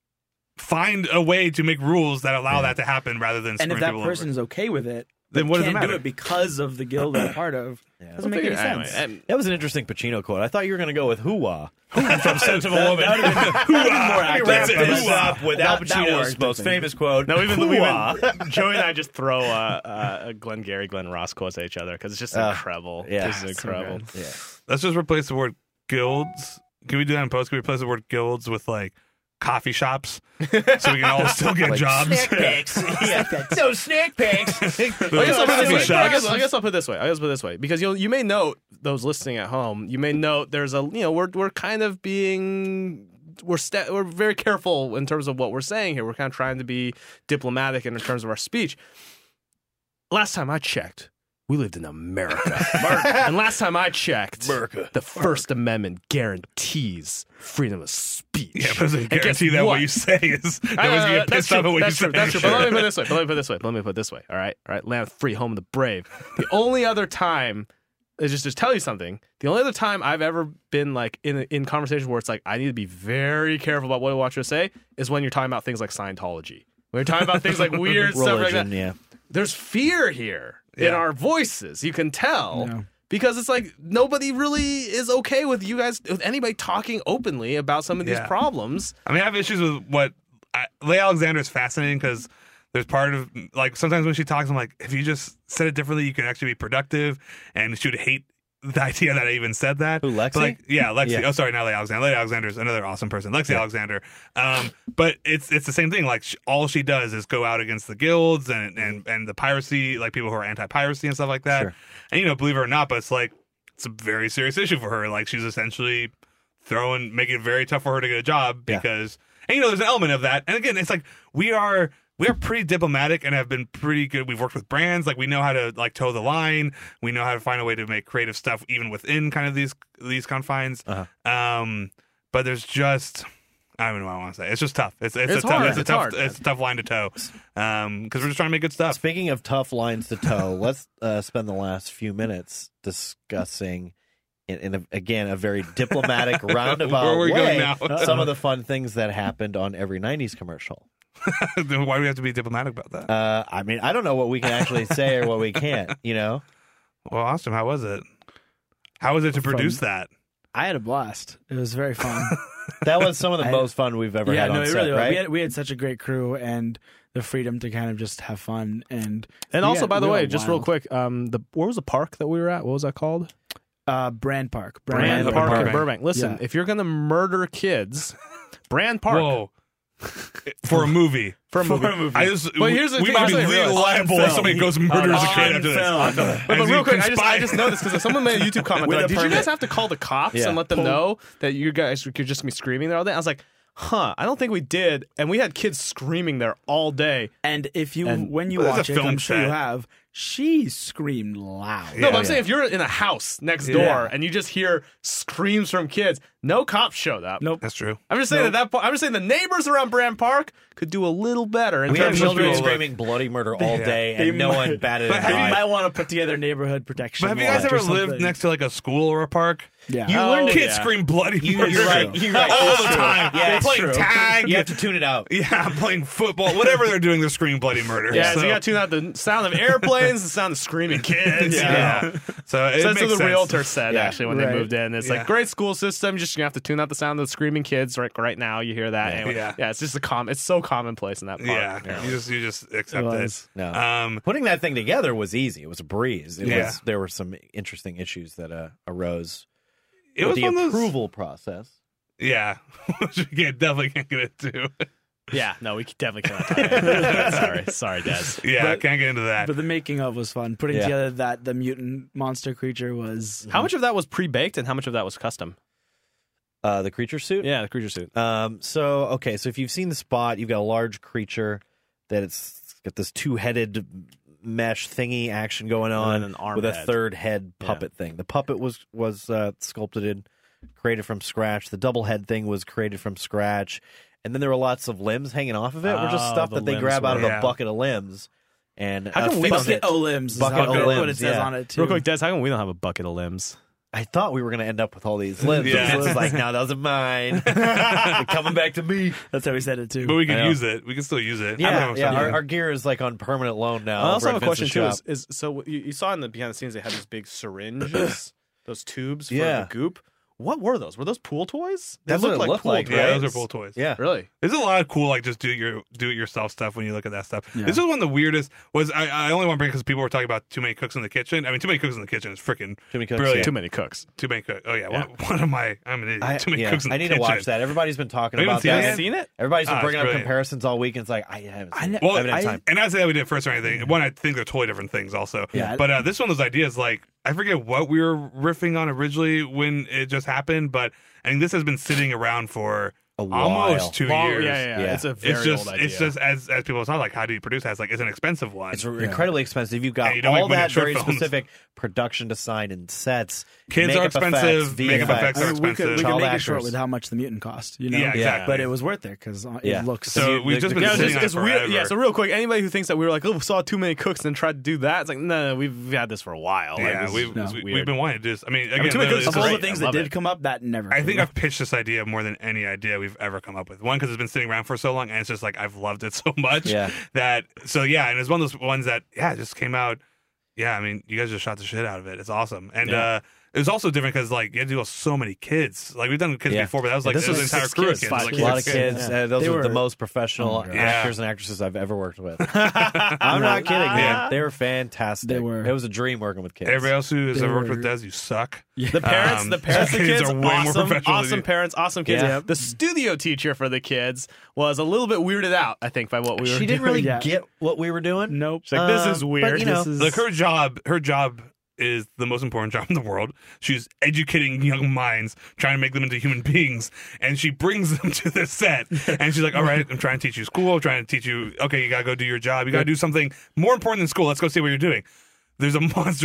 find a way to make rules that allow that to happen rather than and screwing if that people person over. is okay with it, Then but what does it can't do matter? it because of the guild they're part of. Doesn't make any Anyway, sense. and- That was an interesting Pacino quote. I thought you were going to go with hoo-wah. From Sensible Woman. That would have been more accurate. That's it. But let's Hoo-wah. stop with Al That- that Pacino's worked, most I think. famous quote. No, we've been, we've hoo-wah. been Joey and I just throw uh, uh, Glengarry Glen Ross quotes at each other because it's just Uh, incredible. yeah. This is So incredible. good. Yeah. Let's just replace the word guilds. Can we do that in post? Can we replace the word guilds with like coffee shops so we can all still get jobs? yeah. No snack picks. I guess, I'll put it Coffee this way. I, shops. guess, I guess I'll put it this way. I guess I'll put it this way because you you may note those listening at home. You may note there's a you know we're we're kind of being we're sta we're very careful in terms of what we're saying here. We're kind of trying to be diplomatic in terms of our speech. Last time I checked, we lived in America, and last time I checked, America. the First Amendment guarantees freedom of speech. Yeah, but it doesn't And guess guarantee that what? what? you say is I nobody's know, gonna no, get that's pissed true. off at what That's you true. say. That's true. But let me put it this way. But let me put it this way. But let me put it this way. All right. All right. Land of the free, home of the brave. The only other time is just to tell you something. The only other time I've ever been like in in conversations where it's like I need to be very careful about what I want you to say is when you're talking about things like Scientology. When you're talking about things like weird stuff like that. Religion, yeah. There's fear here in Yeah. our voices. You can tell. Yeah. Because it's like nobody really is okay with you guys, with anybody talking openly about some of these Yeah. problems. I mean, I have issues with what I, Leigh Alexander is fascinating because there's part of like sometimes when she talks, I'm like, if you just said it differently, you can actually be productive. And she would hate the idea that I even said that. Who, Lexi? But, like, yeah, Lexi. Yeah. Oh, sorry, not Leigh Alexander. Leigh Alexander is another awesome person. Lexi Yeah. Alexander. Um, but it's it's the same thing. Like sh- all she does is go out against the guilds and and and the piracy, like people who are anti-piracy and stuff like that. Sure. And you know, believe it or not, but it's like it's a very serious issue for her. Like she's essentially throwing, making it very tough for her to get a job Yeah. because, and you know, there's an element of that. And again, it's like we are we are pretty diplomatic and have been pretty good. We've worked with brands, like we know how to like toe the line. We know how to find a way to make creative stuff even within kind of these these confines. Uh-huh. Um, but there's just. I don't know what I want to say. It's just tough. It's it's, It's a tough. hard. It's a It's tough. hard. It's a tough line to toe. Um, because we're just trying to make good stuff. Speaking of tough lines to toe, let's uh, spend the last few minutes discussing, in, in a, again, a very diplomatic, roundabout Where are we way, going now? some of the fun things that happened on every nineties commercial. Then why do we have to be diplomatic about that? Uh, I mean, I don't know what we can actually say or what we can't. You know, Well, Austin, how was it? How was it to produce that? I had a blast. It was very fun. that was some of the I- most fun we've ever yeah, had no, on it set, really was. right? We had we had such a great crew and the freedom to kind of just have fun and And we also, got- by the we way, got just real wild. quick, um, the where was the park that we were at? What was that called? uh, Brand Park. Brand, Brand Park Park. in Burbank. Listen, Yeah. if you're gonna murder kids, Brand Park Whoa. For a movie. for a movie. I just, But here's the we thing, might be here's the thing, legally realize- liable on if film. somebody goes and murders a kid after this. But, but As real you quick, I just, I conspire. just noticed because someone made a YouTube comment. With Like, a Did you permit. guys have to call the cops Yeah. and let them Pull- know that you guys could just be screaming there all day? I was like, huh, I don't think we did. And we had kids screaming there all day. And if you And- when you But there's watch a it, film I'm sure you set. have. She screamed loud. No, but I'm yeah. saying if you're in a house next Yeah. door and you just hear screams from kids, no cops showed up. Nope. That's true. I'm just saying that, that po- I'm just saying the neighbors around Brand Park could do a little better in We had terms of children look- screaming bloody murder all Yeah. day, They and no might- one batted But an have You you- eye. might want to put together neighborhood protection. But have you guys laws or ever lived something. next to like a school or a park? Yeah. You Oh, learn Kids yeah. scream bloody You- murder you're right. You're right. all It's the true. time. Yeah, They're it's playing true. tag. You have to tune it out. Yeah, playing football. Whatever they're doing, they're screaming bloody murder. Yeah, so, so, you got to tune out the sound of airplanes, the sound of screaming kids. yeah. you know. So it So that's makes what the sense. realtor said Yeah. actually when Right. they moved in. It's Yeah. like great school system. You're just gonna have to tune out the sound of the screaming kids right right now. You hear that? Yeah. Anyway, Yeah. yeah. It's just a com. It's so commonplace in that park. Yeah, you just you just accept It it. was. No. Um, Putting that thing together was easy. It was a breeze. It Yeah. was. There were some interesting issues that uh, arose. it with was the one of those. approval process. Yeah, which we can't, definitely can't get into. Yeah, no, we definitely cannot talk about that. Sorry, sorry, Des. Yeah, But- can't get into that. But the making of was fun. Putting Yeah. together that the mutant monster creature was How much of that was pre-baked and how much of that was custom? Uh, the creature suit. Yeah, the creature suit. Um. So okay. So if you've seen the spot, you've got a large creature that it's got this two-headed mesh thingy action going on And then an arm with a head. third head puppet thing. The puppet was was uh, sculpted and created from scratch. The double head thing was created from scratch, and then there were lots of limbs hanging off of it. Were just Oh, stuff the that they limbs grab out of were- a yeah. bucket of limbs. And How uh, come we fixed don't it. bucket o limbs. is Bucket how- o' what it limbs, says yeah. on it too. Real quick, Des, how come we don't have a bucket of limbs? I thought we were going to end up with all these limbs. Yeah. Vince was like, no, those are mine. They're coming back to me. That's how we said it too. but we I can know. use it. We can still use it. I don't Yeah, know, yeah. so- Our, our gear is like on permanent loan now. I also over have a at question Vince's too. shop. Is, is so you, you saw in the behind the scenes they had these big syringes, those tubes for Yeah. the goop. What were those? Were those pool toys? They That's what it looked pool like, yeah, right? those are pool toys. Yeah. Really? There's a lot of cool, like just do your do it yourself stuff when you look at that stuff. Yeah. This is one of the weirdest. Was I, I only want to bring because people were talking about too many cooks in the kitchen. I mean, too many cooks in the kitchen is freaking Too many cooks, brilliant. yeah. Too many cooks. Too many cooks. Oh yeah, Yeah. What, what am I? I'm an idiot. I, too many yeah, cooks in the I need kitchen. to watch that. Everybody's been talking Have you about seen that. it? Have you seen it? Everybody's been Ah, it's bringing up brilliant. comparisons all week, and it's like I haven't I seen ne- it. Well, I haven't had I- time. and not say that we did first or anything. One, I think they're totally different things, also. Yeah. But uh, this one, those ideas, like I forget what we were riffing on originally when it just happened, but I think this has been sitting around for A while. almost two Long- years. Yeah, yeah, yeah. Yeah. It's a very It's just, old idea. it's just as as people talk like, how do you produce that? It's like it's an expensive one. It's incredibly expensive. You've got And you don't make all money that on short very films. specific production design and sets. Kids are makeup expensive, effects, makeup V F X. effects are I mean, we could, we expensive. could Child make it short actors. with how much the mutant cost, you know? Yeah, exactly. But it was worth it because it Yeah. looks. So You- we've the- just the- been Yeah, it's, sitting just, on it it's weird. forever. Yeah, so real quick, anybody who thinks that we were like, oh, we saw too many cooks and tried to do that, it's like, no, no we've, we've had this for a while. Like, Yeah, this is we've, no, we, weird. we've been wanting to do this. I mean, again, too many literally, cooks this of is all great. the things I that love did it. come up, that never. I came think up. I've pitched this idea more than any idea we've ever come up with. One, because it's been sitting around for so long, and it's just like I've loved it so much Yeah. that. So yeah, and it's one of those ones that yeah, it just came out. Yeah, I mean, you guys just shot the shit out of it. It's awesome, and Yeah. uh, it was also different because like you had to deal with so many kids. Like we've done kids Yeah. before, but that was Yeah, like this this was was an entire six crew kids, of kids. five Like, A lot of six kids. Yeah. Uh, those They were, the were- most professional Oh my God. actors and actresses I've ever worked with. I'm not kidding, man. Yeah. They were fantastic. They were. It was a dream working with kids. Everybody else who has They ever worked with were- Des, you suck. The parents, Um, the parents, the kids kids, are way more awesome, professional than awesome you. parents, awesome kids. Yeah. The studio teacher for the kids was a little bit weirded out, I think, by what we were She didn't doing. really Yeah. get what we were doing. Nope. She's like, this Um, is but, weird. you know, this is Like her job, her job is the most important job in the world. She's educating young minds, trying to make them into human beings, and she brings them to this set. And she's like, "All right, I'm trying to teach you school. I'm trying to teach you. Okay, you gotta go do your job. You gotta do something more important than school. Let's go see what you're doing." There's a monster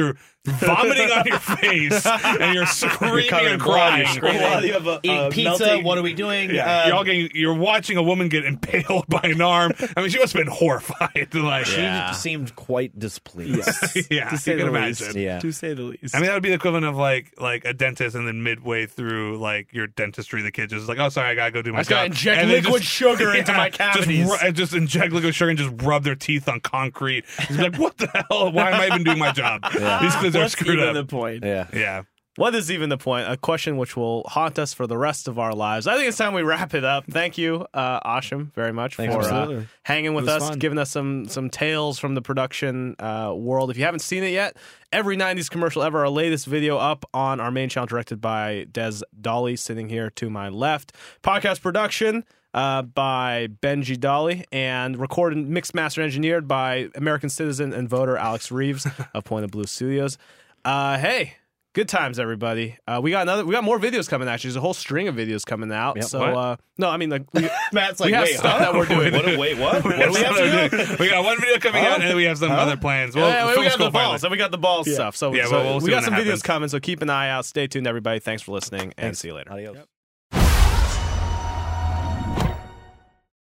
vomiting on your face, and you're screaming covered in and blood, crying. you're screaming. Well, you have a, Eating a pizza, melting- what are we doing? Yeah, Um, you're all getting. You're watching a woman get impaled by an arm. I mean, she must have been horrified. Like, She Yeah. seemed quite displeased. yeah, to say you can the imagine. least. Yeah. To say the least. I mean, that would be the equivalent of like like a dentist, and then midway through like your dentistry, the kid just like, "Oh, sorry, I gotta go do my I just gotta job." inject And they liquid just- sugar into my just cavities. ru- Just, inject liquid sugar and just rub their teeth on concrete. It's like, what the hell? Why am I even doing my job? These kids are What's screwed even up. the point? Yeah. Yeah. What is even the point? A question which will haunt us for the rest of our lives. I think it's time we wrap it up. Thank you, uh, Asham, very much Thanks, for uh, absolutely. hanging with It was us, fun. giving us some some tales from the production uh, world. If you haven't seen it yet, every nineties commercial ever, our latest video up on our main channel, directed by Des Dolly, sitting here to my left. Podcast production uh, by Benji Dolly, and recorded, mixed, mastered, engineered by American citizen and voter Alex Reeves of Point of Blue Studios. Uh, hey. Good times, everybody. Uh, we got another. We got more videos coming. Actually, there's a whole string of videos coming out. Yep. so, What? uh, no, I mean, like, we, Matt's like, we have wait, stuff huh? that we're doing. What, wait, what? What do we have to do? We got one video coming out, and then we have some other plans. Well, yeah, we film got school the balls, finally. and we got the balls stuff. So, Yeah, so well, we'll see we got when some that videos happens. coming. So keep an eye out. Stay tuned, everybody. Thanks for listening, and see you later. Adios.